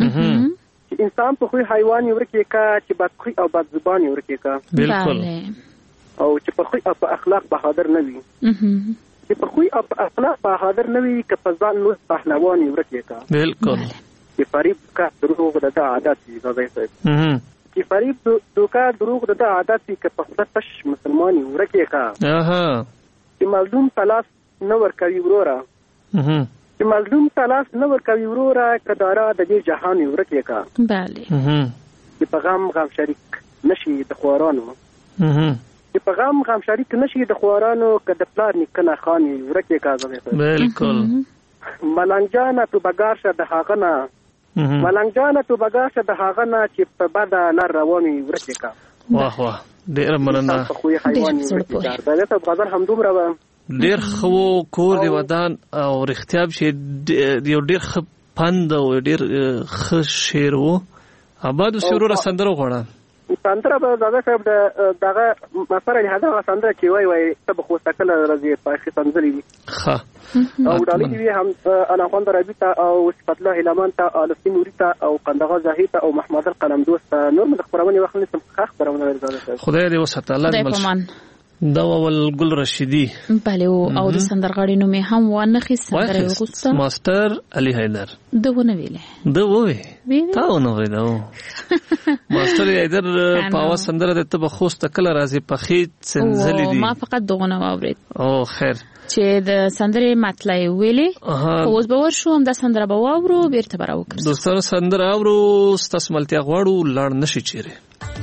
چې انسان په خوې حیوان ورکی کا، چې بدخوی او بد زبان ورکی کا. بالکل. او چې په خوې او په اخلاق بهادر نه وي، چې په خوې او په اخلاق بهادر نه وي، که په ځان نو پهلوان ورکی کا. بالکل. چې فریب کا دروغ د عادت دي زوی صاحب، چې فریب دوکا دروغ د عادت دي، که په خپل تش مسلمانی ورکی کا. اها. چې مظلوم تلاش نه ور کوي وروره، چې مظلوم تلاش نه ور کوي وروره، کدارا د دې جهان ورکی کا. bale. چې په غم غم شریک نشي د خوارانو، چې په غم غم شریک نشي د خوارانو، که د پلار نکنه خاني ورکی کا. بالکل. ملنګ جان تو بګار شه د هغه نه، ملنګ جان تو بګار شه د هغه نه، چې په بد لار رواني ورکی کا. واه واه ډیر مننه. دا ته غزل هم دومره ډیر خو کور دی ودان او رښتیا به یو ډیر خ پند او ډیر خ شعر وو. آباد سرور سندره غوړه سندره به زاده صاحب دغه مثلا هغه سندره چې وای وای ته به خو تکل راځي په خې سندري ښه او ډالې دی هم انا خوند ربيتا او صفات الله لمن ته الفي نوريتا او قندغه زاهيتا او محمد القلم دوست نور من خبرونه وخت نسم خبرونه زاده خدای دې وساته الله دې مل دا اول ګل رشیدی. بله او د سندرغاړي نوم هم وانخي سندره وغوسته ماستر علي حیدر دونه ویله د وې تا ونه ویله ماستر حیدر پاوا سندره ته بخوسته کله راځي په خېت سنزلې دي. ما فقط دغه واورید. او خیر چې د سندره مطلع ویلې اوس به ورشو هم د سندره به واورو بیرته براو کړو. دوستانو سندره اورو ستاسو ملتیا غواړو لاړ نشي چیرې.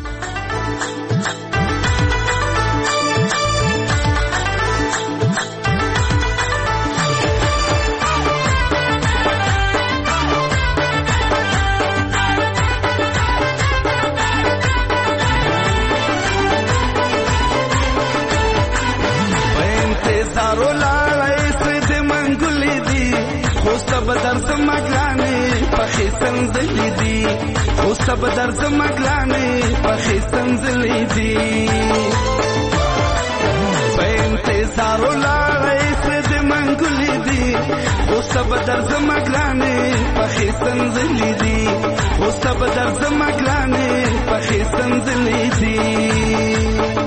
بدر زمګلانې پخې سنځلې دي، اوس بدر زمګلانې پخې سنځلې دي، په انتظار ولاړې سد منګلې دي، اوس بدر زمګلانې پخې سنځلې دي، اوس بدر زمګلانې پخې سنځلې دي.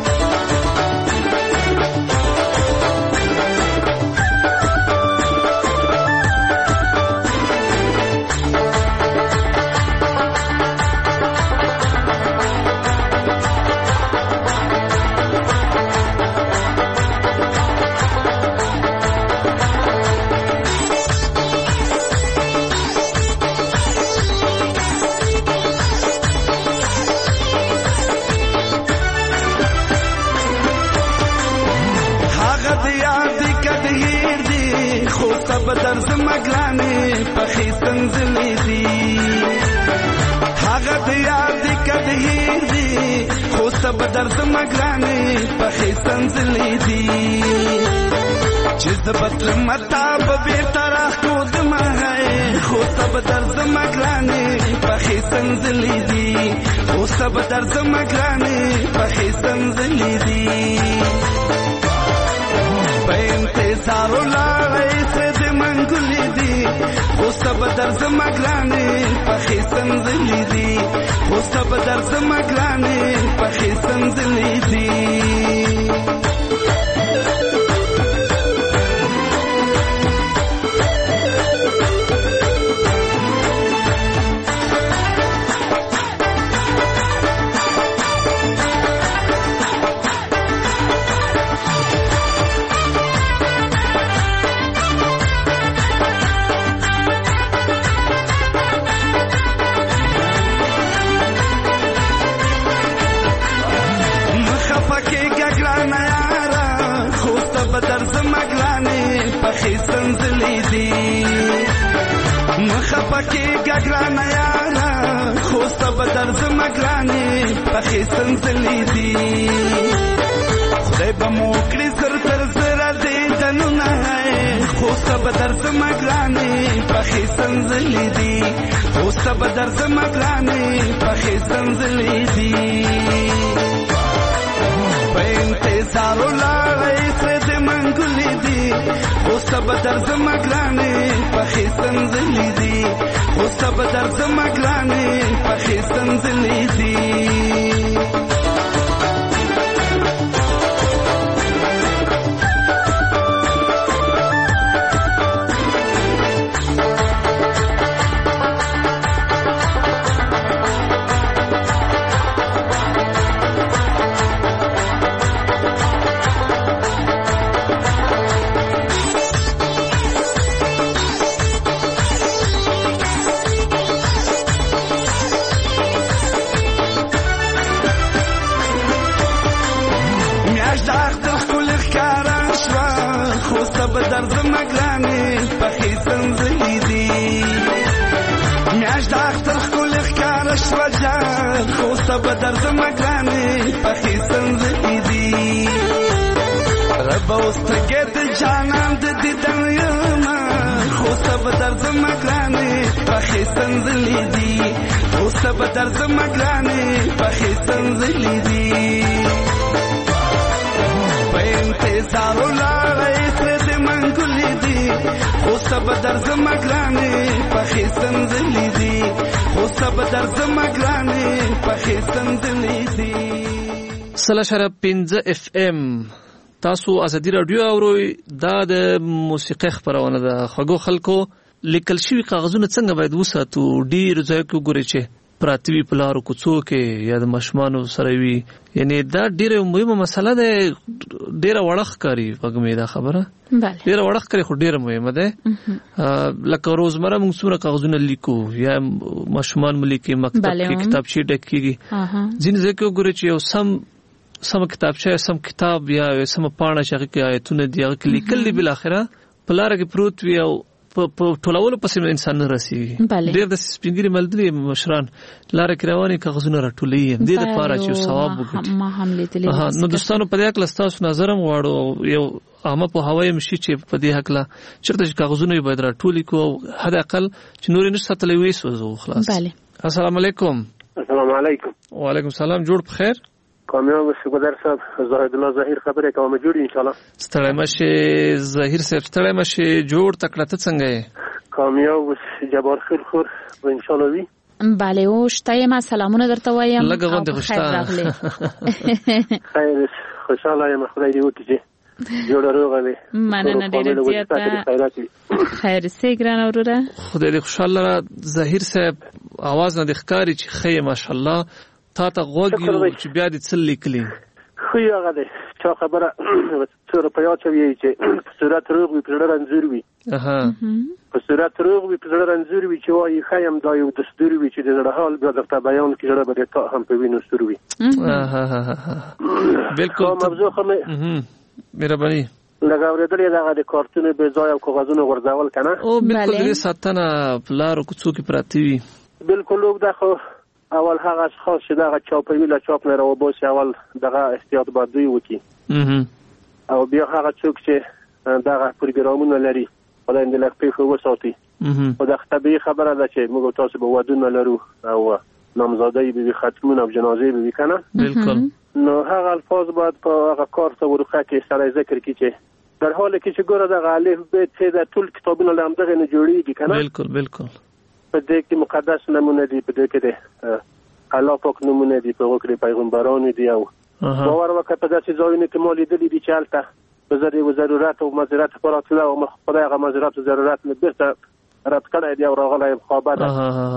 د یار دی کده هیر دی خو سب درد مګرانې په خېسن زلې دی چې د بدل مطاب به طرح کو د مای خو سب درد مګرانې په خېسن زلې دی خو سب درد مګرانې په خېسن زلې دی په انتظار لاړې سه د منګلې دی خو سب درد مګرانې په خېسن زلې دی خو سب درد مګرانې په خېسن زلې دی خېسن زلې دی مخه پکې ګګرانه یاره خو سب درد مګرانې په خېسن زلې دی خدای به مو کړي سر تر سره دې دنونه خو سب درد مګرانې په خېسن زلې دی خو سب درد مګرانې په خېسن زلې دی په انتظار لاړې سه د منګلې دی خو سب درد مګرانې په خېسن زلې دی خو سب درد مګرانې په خېسن زلې دی سب درد مګرانې په خېسن زلې دی میاش د اختر ښکلې ښکاره شوه جان خو سب درد مګرانې په خېسن زلې دی رب اوس ټکې د جانان د دیدن یمه خو سب درد مګرانې په خېسن زلې دی خو سب درد مګرانې په خېسن زلې دی په انتظار لاړې سه د منګلې دی خو سب درد مګرانې په خېسن زلې دی خو سب درد مګرانې په خېسن زلې دی سلا شراب پنځه اف ام تاسو ازادي رادیو اورئ دا د موسیقي خبرونه ده خو خلکو لیکل شوی کاغذونه څنګه باید وساتو ډیر ځای کې ګوري چې پراتوی په لارو کوڅو کې یا د مشمانو سره وي یعنی دا ډیره مهمه مسله ده ډیره وړخ کاری وګمې دا خبره بله ډیره وړخ کاری خو ډیره مهمه ده لکه روزمره موږ څومره کاغذونه لیکو یا مشمان ملیکي مکتب کې کتابچې ډکېږي ځینې ځای کې ګوري چې یو سم سم کتابچه سم کتاب یا سم پاڼه چې کې آیتونه دی هغه لیکل بل اخره په لار کې پروت وي او په ټولولو پسې انسان نه رسیږي ډېر د سپینګری ملګري مشران لار کې رواني کاغذونه راټولي دي د لپاره چې ثواب وګټي ما هم لیدلې نو دوستانو په دې اړه تاسو نظر غواړو یو عامه په هوايي مشي چې په دې حق لا چرته چې کاغذونه باید راټولي کو حد اقل چې نور نشته تلوي سوزو خلاص بله السلام علیکم السلام علیکم وعلیکم السلام جوړ بخیر کامیاب شکر صاحب زاهد الله ظاهر خبره کوم جوړ ان شاء الله ستړی مشه ظاهر صاحب ستړی مشه جوړ تکړه ته څنګه یې کامیاب جبار خیر خور ان شاء الله وی بله او شته ما سلامونه درته وایم لږه غونډه خوشته خیر خوشاله یم خدای دې وکړي جوړ روغله مننه ډېر زیاته خیر سي ګران اوره خدای دې خوشاله ظاهر صاحب आवाज نه د ښکاری چې خې ماشاءالله تا ته غوږی چې بیا دې څل لیکلی خو یو هغه دی چې خبره څوره په یاد شوی چې په صورت روغ وي په زړه رنځور وي اها په صورت روغ وي په زړه رنځور وي چې وایي خیم دا یو دستور وي چې د زړه حال بیا درته بیان کړي زړه به تا هم په وینو سور وي اها بالکل موضوع خو مې مهرباني لکه اورېدلې دغه د کارتونو بې ځایه او کاغذونه غورځول که نه او بالکل دې ساتنه په لارو کوڅو کې پراته وي بالکل دا خو اول هغه اشخاص چې دغه چاپوي له چاپ نه راوباسي اول دغه احتیاط باید دوی وکړي او بیا هغه څوک چې دغه پروګرامونه لري خدای دې له پیښو وساتي او دغه طبیعي خبره ده چې موږ تاسو به ودونه لرو او نامزادۍ به وي ختمونه او جنازې به وي که نه بالکل نو هغه الفاظ باید په هغه کار ته ورقه کې سړی ذکر کړي چې در حال کې چې ګوره دغه الف ب ت د ټول کتابونه له همدغې نه جوړېږي که نه بالکل بالکل په دې کې مقدس نمونه دي په دې کې د الله پاک نمونه دي په هغو کې د پیغمبرانو دي او باور وکړه په داسې ځایونو کې ما لیدلي دي چې هلته په زر یو ضرورت او مضرت لپاره تللی او خدای هغه مضرت او ضرورت مې بېرته رد کړی دی او راغلی یم خوابه ده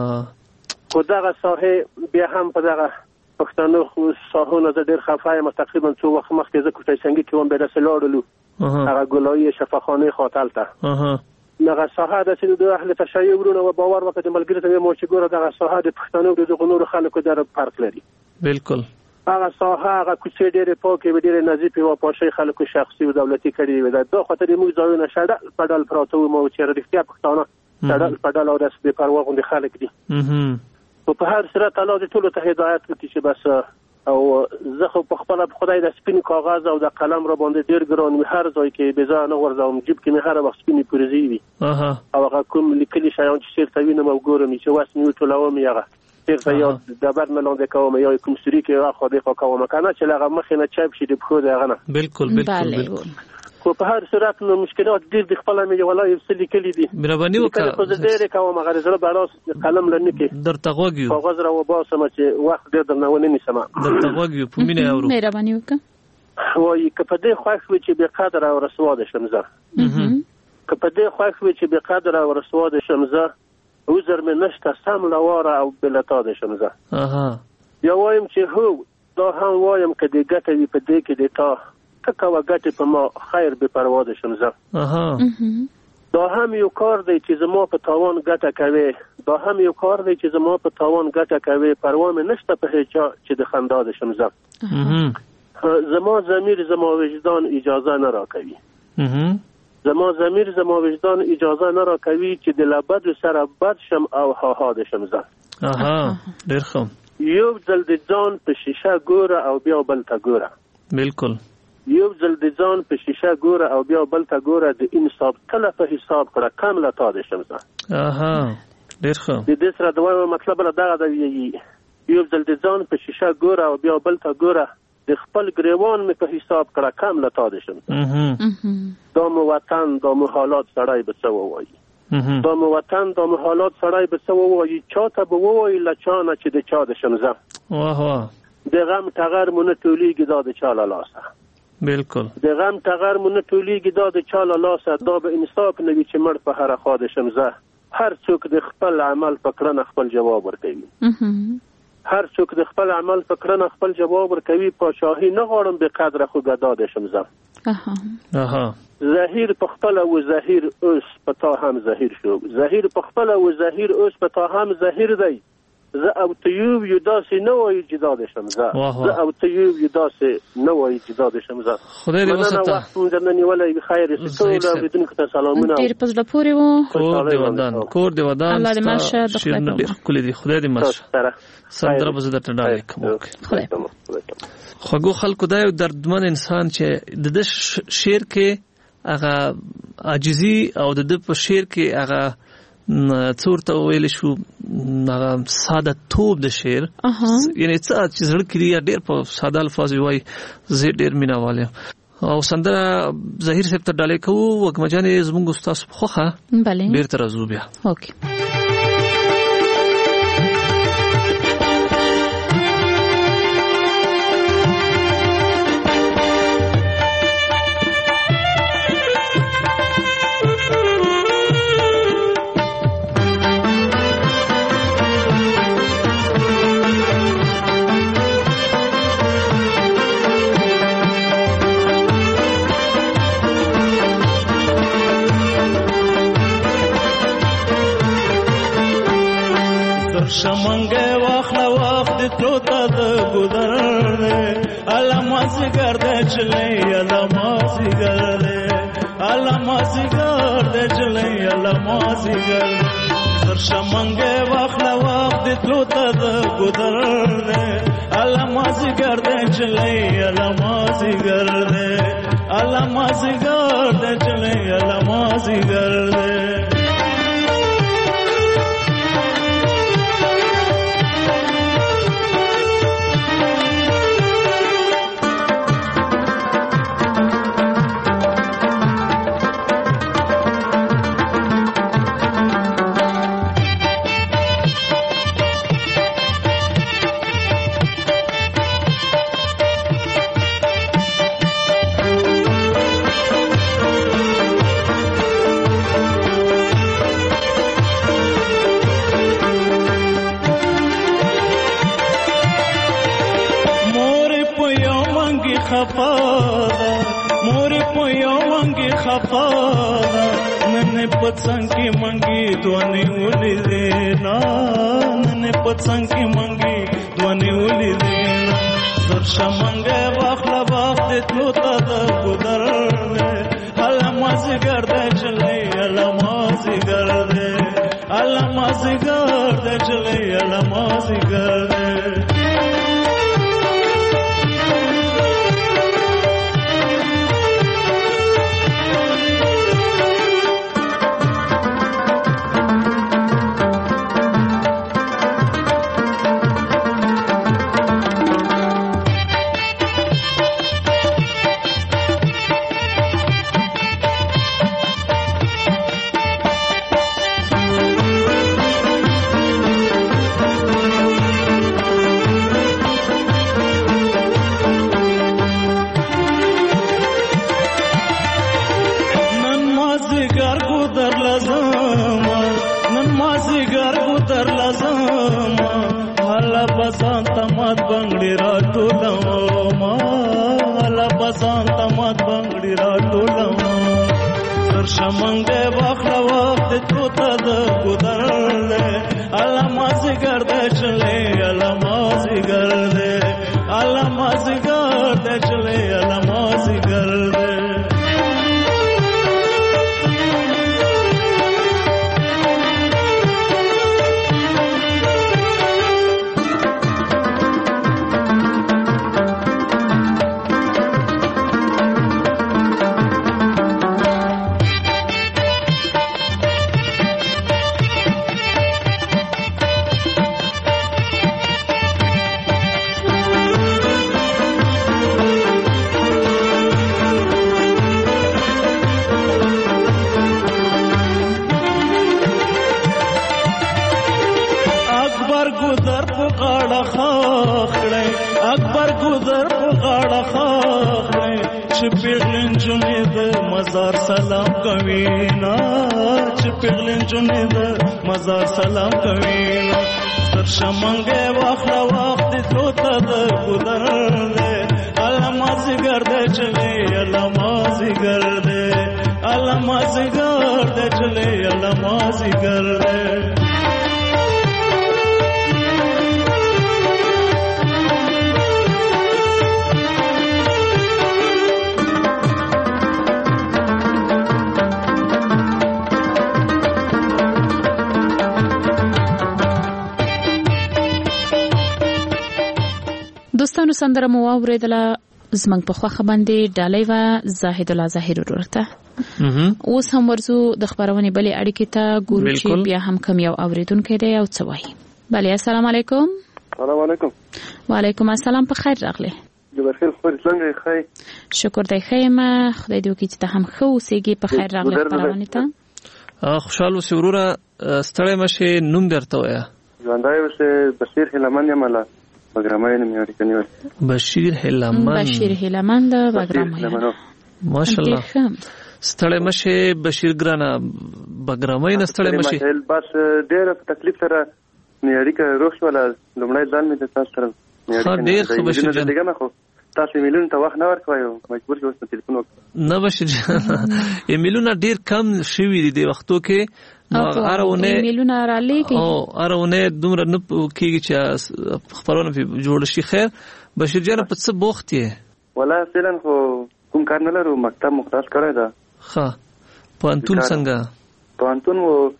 خو دغه ساحې بیا هم په دغه پښتنو ساحو نه زه ډېر خفه یم تقریبا څو وخت مخکې زه کوټی سنګي کې وم بیا داسې لاړلو هغه ګلایي شفاخانې خواته هلته دغه ساحه داسې د اهل تشیع وروڼه و باور وکړه چې ملګري ته ویم چې ګوره دغه ساحه د پښتنو د دغو نورو خلکو در فرق لري بالکل هغه ساحه هغه کوڅې ډېرې پاکې وې ډېرې نظیفې وه پاشۍ خلکو شخصي او دولتي کړې وې دا خاطر یې موږ ځایونه شډل پډل پراته وو ما چې رښتیا پښتانه شډل پډل او داسې بې پروا غوندې خلک دي خو په هر صورت الله دې ټولو ته هدایت وکړي چې بس او زه خو په خپله خدای د سپین کاغذ او د قلم را باندې ډېر ګران وي هر ځای کې بې ځایه نه غورځوم جیب کې مې هره وخت سپینې پورزې وي او هغه کوم لیکلي شیان چې چېرته وینم او ګورم چې وس مې وټولوم یې هغه چېرته یا ډبر نه لاندې کوم یا کوم سوري کې اخوا دېخوا کوم که نه چې له هغه مخې نه چاپ شي د پښو د هغه نه بالکل بالکل بالکل خو په هر صورت نو مشکلات ډېر د خپله مې والله یو څه لیکلي دي مهرباني وکړه خو زه ډېرې کوم هغه زړه بلاس قلم له نکې درته غوږ یو کاغذ را وباسم چې وخت ډېر درنه ونه نیسم درته غوږ یو په مینه اورو مهرباني وکړه وایي که په دې خوښ وي چې بې قدره او رسوا دې شم زه که په دې خوښ وي چې بې قدره او رسوا دې شم زه عذر مې نشته سم له واره او بې له تا دې شم زه بیا وایم چې هو دا هم وایم که دې ګټه وي په دې کې دې تا ته کوه ګټې په ما خیر بې پروا دې شم زه دا هم یو کار دی چې زما په تاوان ګټه کوي دا هم یو کار دی چې زما په تاوان ګټه کوي پروا مې نشته په هیڅ چا چې د خندا دې شم زه زما ضمیر زما وجدان اجازه نه راکوي زما ضمیر زما وجدان اجازه نه راکوي چې د له بدو سره بد شم او هاها دې شم زه ډېر ښه یو ځل د ځان په شیشه ګوره او بیا بل ته ګوره بالکل یو ځل د ځان په شیشه ګوره او بیا بل ته ګوره د انصاف کله په حساب کړه کم له تا دې شم زه ډېر ښه د دې سره د وایم مطلب له دغه دی یو ځل د ځان په شیشه ګوره او بیا بل ته ګوره د خپل ګریوان مې په حساب کړه کم له تا دې شم دا مو وطن دا مو حالات سړی به څه ووایي دا مو وطن دا مو حالات سړی به څه ووایي چا ته به ووایي له چا نه چې د چا دې شم زه د غم ټغر مو نه ټولېږي دا د چا له لاسه بالکل د غم ټغر مو نه ټولېږي دا د چا له لاسه دا به انصاف نه وي چې مړ په هره خوا دې شم زه هر څوک د خپل عمل په کړنه خپل جواب ورکوي هر څوک د خپل عمل په کړنه خپل جواب ورکوي پاچاهي نه غواړم بې قدره خو ګدا دې شم زه زهیر په خپله و زهیر اوس په تا هم زهیر شو زهیر په خپله و زهیر اوس په تا هم زهیر دی زه او تیوب یو داسې نه وایي چې دا دې شم زه زه او تیوب یو داسې نه وایي چې دا دې شم زه خدای دې وساته وخت مونږ درنه نیولی وي خیر یې ټولو اورېدونکو ته سلامونه ډېر په زړه پورې و کور دې ودان کور دې ودان الله دې مل شه د خدای په ډېر ښکلي دي خدای دې مل شه سندره به زه درته ډالۍ کوم خوږو خلکو دا یو دردمن انسان چې د ده شعر کې هغه عاجزي او د ده په شعر کې هغه څه ورته ویلی شو هغه ساده توب د شعر یعنې څه چې زړه کې دي ډېر په ساده الفاظ وایي زه ډېر مینهوال یم او سندره ظهیر صاحب ته ډالۍ کوو وږمه جانې زموږ ستاسو په خوښه بېرته راځو بیا اوکې شمنګه واخله وخت ټوته د ګودر المازګر د چلې المازګر المازګر د چلې المازګر سرشمنګ واخله وخت د تلو ته د ګودر دی الله مازیګر دی چلی الله مازیګر دی الله مازیګر دی چلی الله مازیګر دی خفادا مور پيو منګي خفادا نن پڅنګ کې منګي دواني ولې دینا نن پڅنګ کې منګي دواني ولې دینا درشه منګه واخلا وخت تلو ته د ګودر الله مازیګر د چلې الله مازیګر دې الله مازیګر د چلې الله مازیګر دې دوستانو سندره مو اوریدله زمنګ په خوخه باندې ډالۍ و زاهد الله ظاهر ورته اوس هم ورزو د خبرونه بلې اړیکې ته ګورو چې بیا هم کم یو اوریدونکو دی او څه وایي. بله السلام علیکم. السلام علیکم. وعلیکم السلام. په خیر راغلی. جوړ خیر خو څنګه ښه؟ شکر دی ښه ما خدای دې وکړي چې ته هم ښه اوسېږې. په خیر راغلی خبرونه ته. خوشاله اوسې وروره ستړی مشه نوم درته وایا. ژوندای اوسې بشیر هلمند یم الله. بګرامای نوم یې کنيو. بشیر هلمند. بشیر هلمند بګرامای. ماشاءالله. ستړی مشه بشیر ګرانا بګرامای نه ستړی مشه. بس ډېر تکلیف سره نیاړي کې روښ ولا لمړی ځان مې د تاسو سره نیاړي. ډېر خو بشیر جان. تاسو میلیون ته وخت نه ورکوي مجبور شوم چې ټلیفون وکړم. نه بشیر ایمیلونه ډېر کم شوي دي د وختو کې. ارونه ایمیلونه را لېږي او ارونه دومره نه کېږي چې خبرونه په جوړ شي. خیر بشیر جان په څه بوخت یې؟ ولا فعلا خو کوم کار نه لرو مکتب مختص کړی دا. ښه پوهنتون څنګه؟ پوهنتون و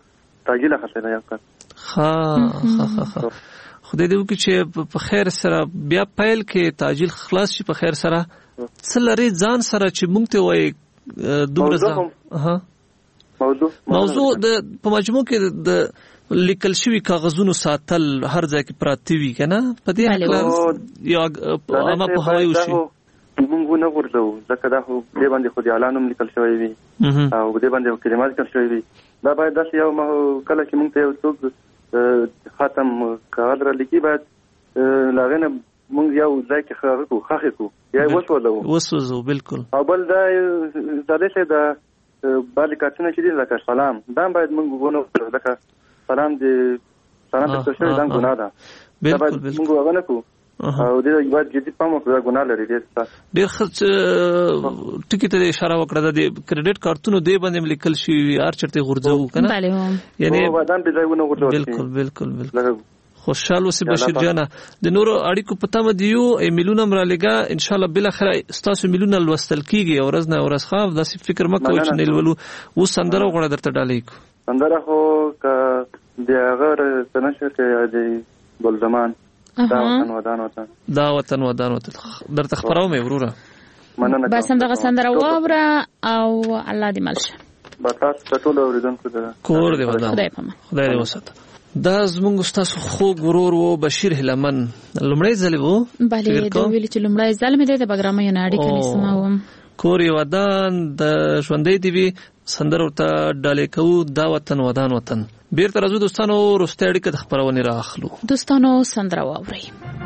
تاګیله خسته یو کار ها ها ها خدای دې وکړي چې په خیر سره بیا پیل کې تاجیل خلاص شي په خیر سره څلری ځان سره چې مونږ ته وای دومره ځان ها موضوع موضوع د په مجموع کې د لیکل شوی کاغذونو ساتل هر ځای کې پراته وي کنه په دې حق یو عامه په هوای وشي موږ نه ورته ځکه دا خو دې باندې خو د اعلانوم لیکل شوی وي او دې باندې کلمات لیکل شوی وي دا باید داسې یو کله چې موږ ته یو څوک ختم کاغذ را لیکي باید لاغنه موږ یو ځای کې خاغه کو خاخه کو یا وسولو وسوزو بالکل او بل دا د دې دا باندې کارتونه چې دي لکه سلام دا باید موږ غوڼو لکه سلام دې سلام دې څه دا ګناه ده بالکل بالکل موږ غوڼه کو او دې یو جدي پام وکړه ګناه لري دې ډېر خڅ ټکی ته اشاره وکړه د کریډټ کارتونو دې باندې لیکل شي ار چرته غورځو کنه یعنی ودان به ځایونه غورځو بالکل بالکل بالکل خوشحال اوسې بشیر جانا د نورو اړیکو پته مدیو ایمیلونه مرالګه ان شاء الله بل اخر استاسو میلونه لوستل کیږي او ورځ نه ورځ خاف داسې فکر مکو چې نه ولولو و سندره غوړه درته ډالې کو سندره خو ک د غیر تنشر کې د بلزمان دا وطن ودان وطن دا وطن ودان وطن درته خبرو مې وروره مننه بس هم دغه سندره واوره او الله دې ملشه باتاس ټول اوریدونکو ته کور دې ودان خدای پامه خدای دې وساته دا زمونږ استاد خو ګورور وو بشیر هلمن لمړی ځل وو بلې دا ویل چې لمړی ځل مې د بګرامه یو ناړي کني سماوم کوري ودان د ژوندۍ دی وی سندر ورته ډالې کو دا وطن ودان وطن بیرته راځو دوستانو روسته اړیکه د خبرونه راخلو دوستانو سندره واوري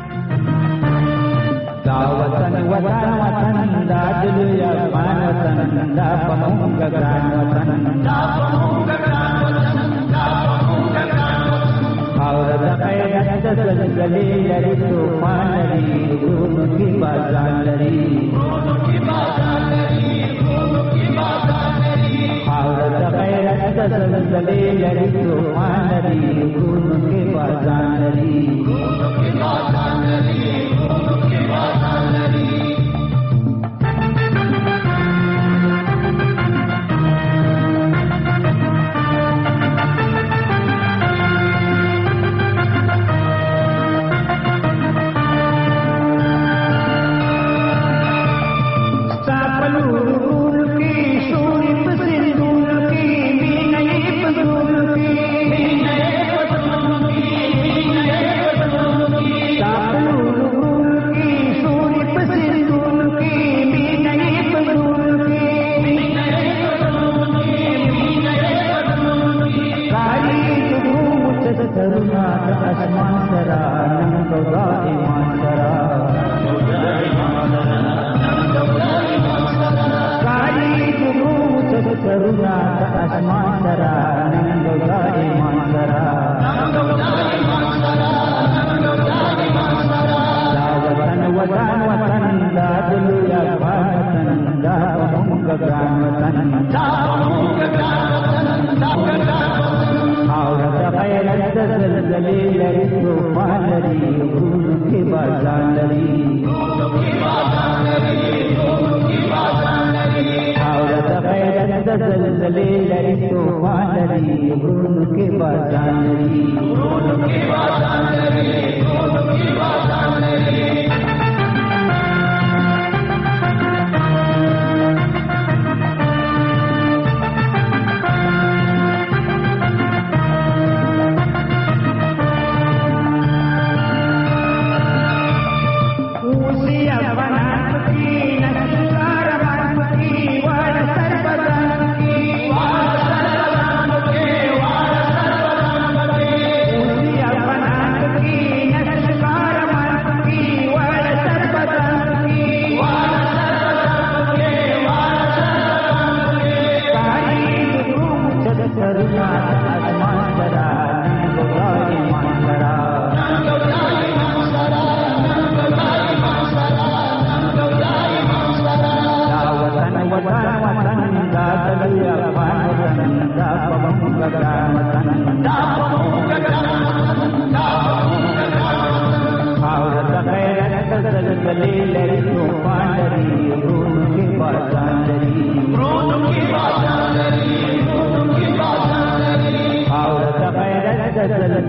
دا وطن ودان وطن دا دل یا مان وطن دا پمونګ ګران وطن دا پمونګ ګران وطن دا پمونګ ګران اور د غیرت د زلزلې لري طوفان لري ورونو کې بازار لري ورونو کې بازار لري ورونو کې بازار لري اور د غیرت د زلزلې لري طوفان لري ورونو کې بازار لري ورونو کې بازار لري ورونو کې بازار لري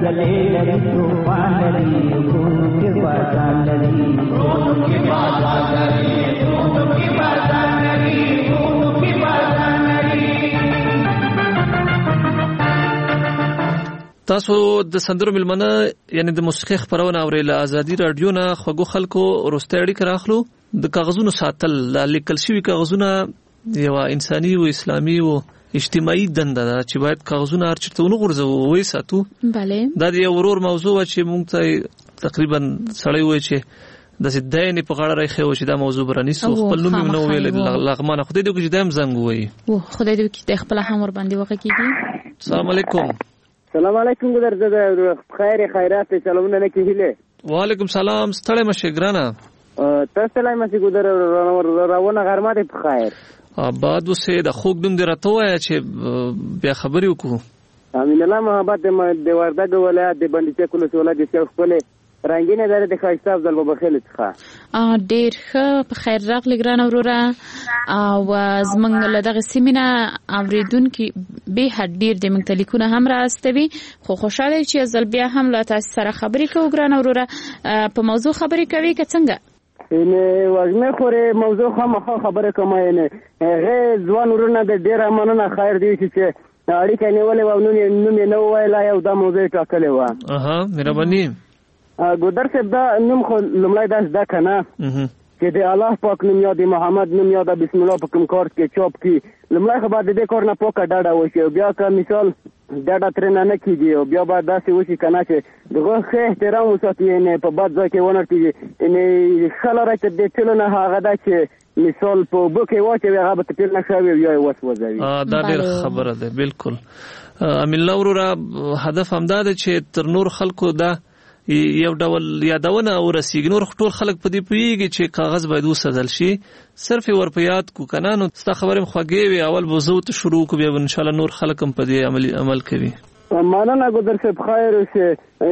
زلزلې لري طوفان لري غرونو کې باران لري غرونو کې باران لري غرونو کې باران لري غرونو کې باران لري. تاسو د سندرو ملمنه یعنی د موسیقي خبرونه اورئ له ازادي رادیو نه خوږو خلکو ورسته اړیکه راخلو. د کاغذونو ساتل لیکل شوی کاغذونه یو انساني او اسلامي او اجتماعي دنده ده چې باید کاغذونه هر چیرته ونغورځو وې ساتو. bale دا د یو ورور موضوع چې موږ ته تقریبا سړی وای چې د سیداینې په غاړه راخې و چې دا موضوع برانی سو خپل نوم نو ویل لغمانه خدای دې کې دایم زنګ وای او خدای دې کې خپل هم ور باندې وکړي. السلام علیکم. السلام علیکم ګذر زده خیر خیرات سلامونه نه کیله. وعلیکم سلام ستړی مشه ګرانه. تاسو لا مې ګذر راونه غرمه دې په خیر. آباد وسه د خوګ دم دې راته وای چې بیا خبرې وکړو. امین الله محبت د وردګ ولایت د بندیچه کولو ولایت د شیخ خپل رنگینه دره د خاصه افضل وبخیل څخه ا ډیر ښه په خیر راغلی ګران وروره او زمنګ له دغه سیمینه اوریدونکو به هډ ډیر د منتلیکونه هم راستوي خو خوشاله چې ځل بیا هم لا تاسو سره خبرې کوو ګران وروره په موضوع خبرې کوي که څنګه نه وژنه خوره موضوع هم خبره کومه نه هغه ځوان ورونه د ډیر مننه خیر دی چې اړیکه نیولې و نو نو نو ویلا یو د موضوع ټاکلې و اها مهرباني ګودر صاحب دا نوم خو لمړی داس دا کنه چې د الله پاک نوم یا د محمد نوم یا د بسم الله په کوم کار کې چاپ کی لمړی خو بعد دې کار نه پوکا ډاډه وشي بیا که مثال ډاډه تر نه نه کیږي او بیا بعد داسې وشي کنه چې دغه ښه احترام وساتي نه په بد ځای کې ونه کیږي نه خلاره چې د ټول نه هغه دا چې مثال په بوکي واچي هغه به تل نه شاوي یا وسوځوي دا ډېر خبره ده بالکل امین الله ورو هدف هم دا ده چې تر نور خلکو دا یو ډول یادونه او رسیږي نور ټول خلک په دې پیږي چې کاغذ باید وسدل شي صرف ورپیات کو کنه نو ستا خبرم خوږی وی اول بوزو ته شروع کو بیا ان شاء الله نور خلک هم په دې عمل عمل کوي مانه ګذر صاحب خیر شه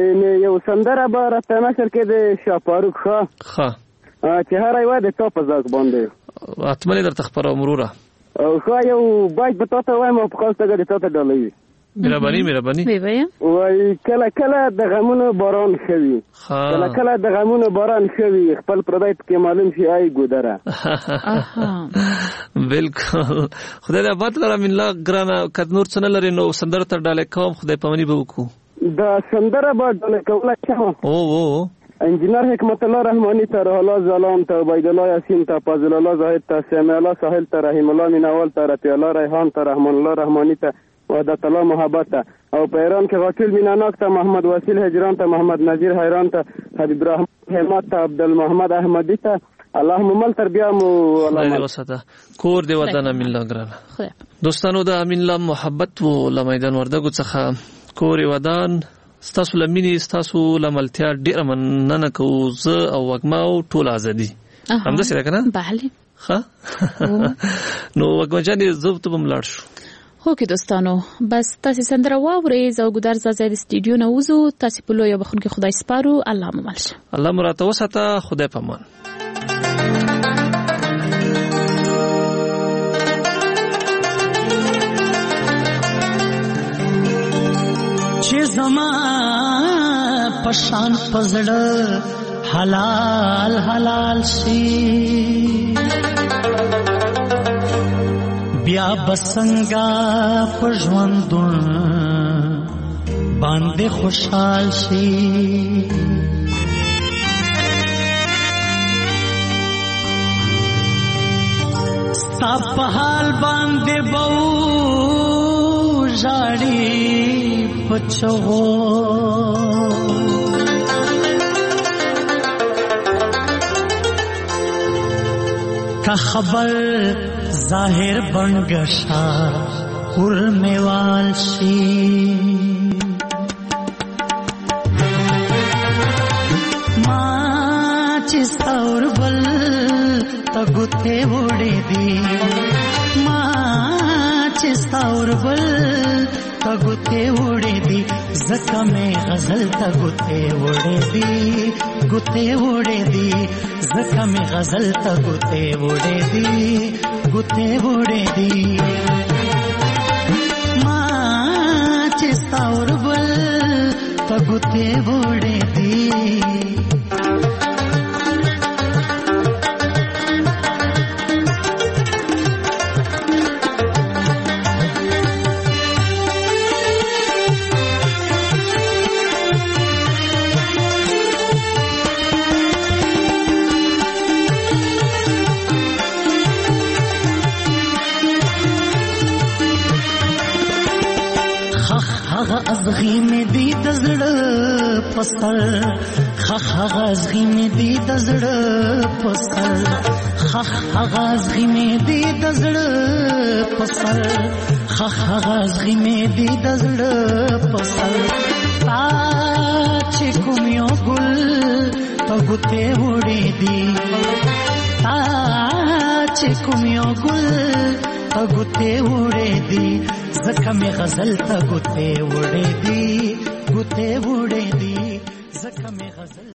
یو سندره به راته نشر کې د شاپاروک ښه ښه چې هر ایوا د ټاپ ځاګ باندې اتمنه درته خبره مروره او خو یو بایک په تاسو وایم په خاصه د تاسو ډالۍ مهرباني مهرباني وی وی وای کله کله د غمونو باران شوی کله کله د غمونو باران شوی خپل پردای کې معلوم شي آی ګودره بالکل خدای دې آباد لره من الله ګرانه کد نور څنګه لري نو سندره تر ډاله کوم خدای پمنی به وکړو دا سندره به ډاله کوله کوم او او انجینر حکمت الله رحمانی ته الله زلام ته عبید الله یاسین ته فضل الله زاهد ته سمیع الله ساحل ته رحیم الله میناول ته رفیع الله ریحان ته رحمان الله رحمانی ته وحدت الله محبت ته او په ایران کې غاټل میناناک ته محمد وسیل هجران ته محمد نذیر حیران ته حبیب الرحمن همت ته عبدالمحمد احمدی ته اللهم مل تربیه مو الله وساته کور دی وطن امین الله ګرانه دوستانو د امین الله محبت و لمیدان وردګو څخه کور ودان ستاسو لمینی ستاسو لملتیا ډیر مننه کوو زه او وګما او ټول ازادي همدا سره کنه bale ښه نو وګما جان زه ته بملاړ شو خو کې دوستانو بس تاسو سندره واورئ زو ګدار زازه د سټډیو نه وځو تاسو په لوی بخون کې خدای سپارو الله مو ملشه الله مراته وساته خدای پامان چې زما پشان پزړه حلال حلال شي بیا بسنگا پژوندون باندې خوشحال شي ستا په حال باندې بو ژاړي پچو کا خبر ظاهر بنگشا خور میوال شي ما چې ستور بل تګته وړې دي ما چې ستور بل تګته وړې دي زکه مې غزل تګته وړې دي ګته وړې دي زکه مې غزل تګته وړې دي ګته وړې دي ما چې ستور بل تګ गुते वोड़े दी ازغی می دی دزړه پسر خخ ازغی می دی دزړه پسر خخ ازغی می دی دزړه پسر خخ ازغی می دی دزړه پسر تا چې کوم یو ګل پګته وړې دی تا چې کوم یو ګل پګته وړې دی زکه می غزل ته ګوته وړې دی ګوته وړې دی زکه می غزل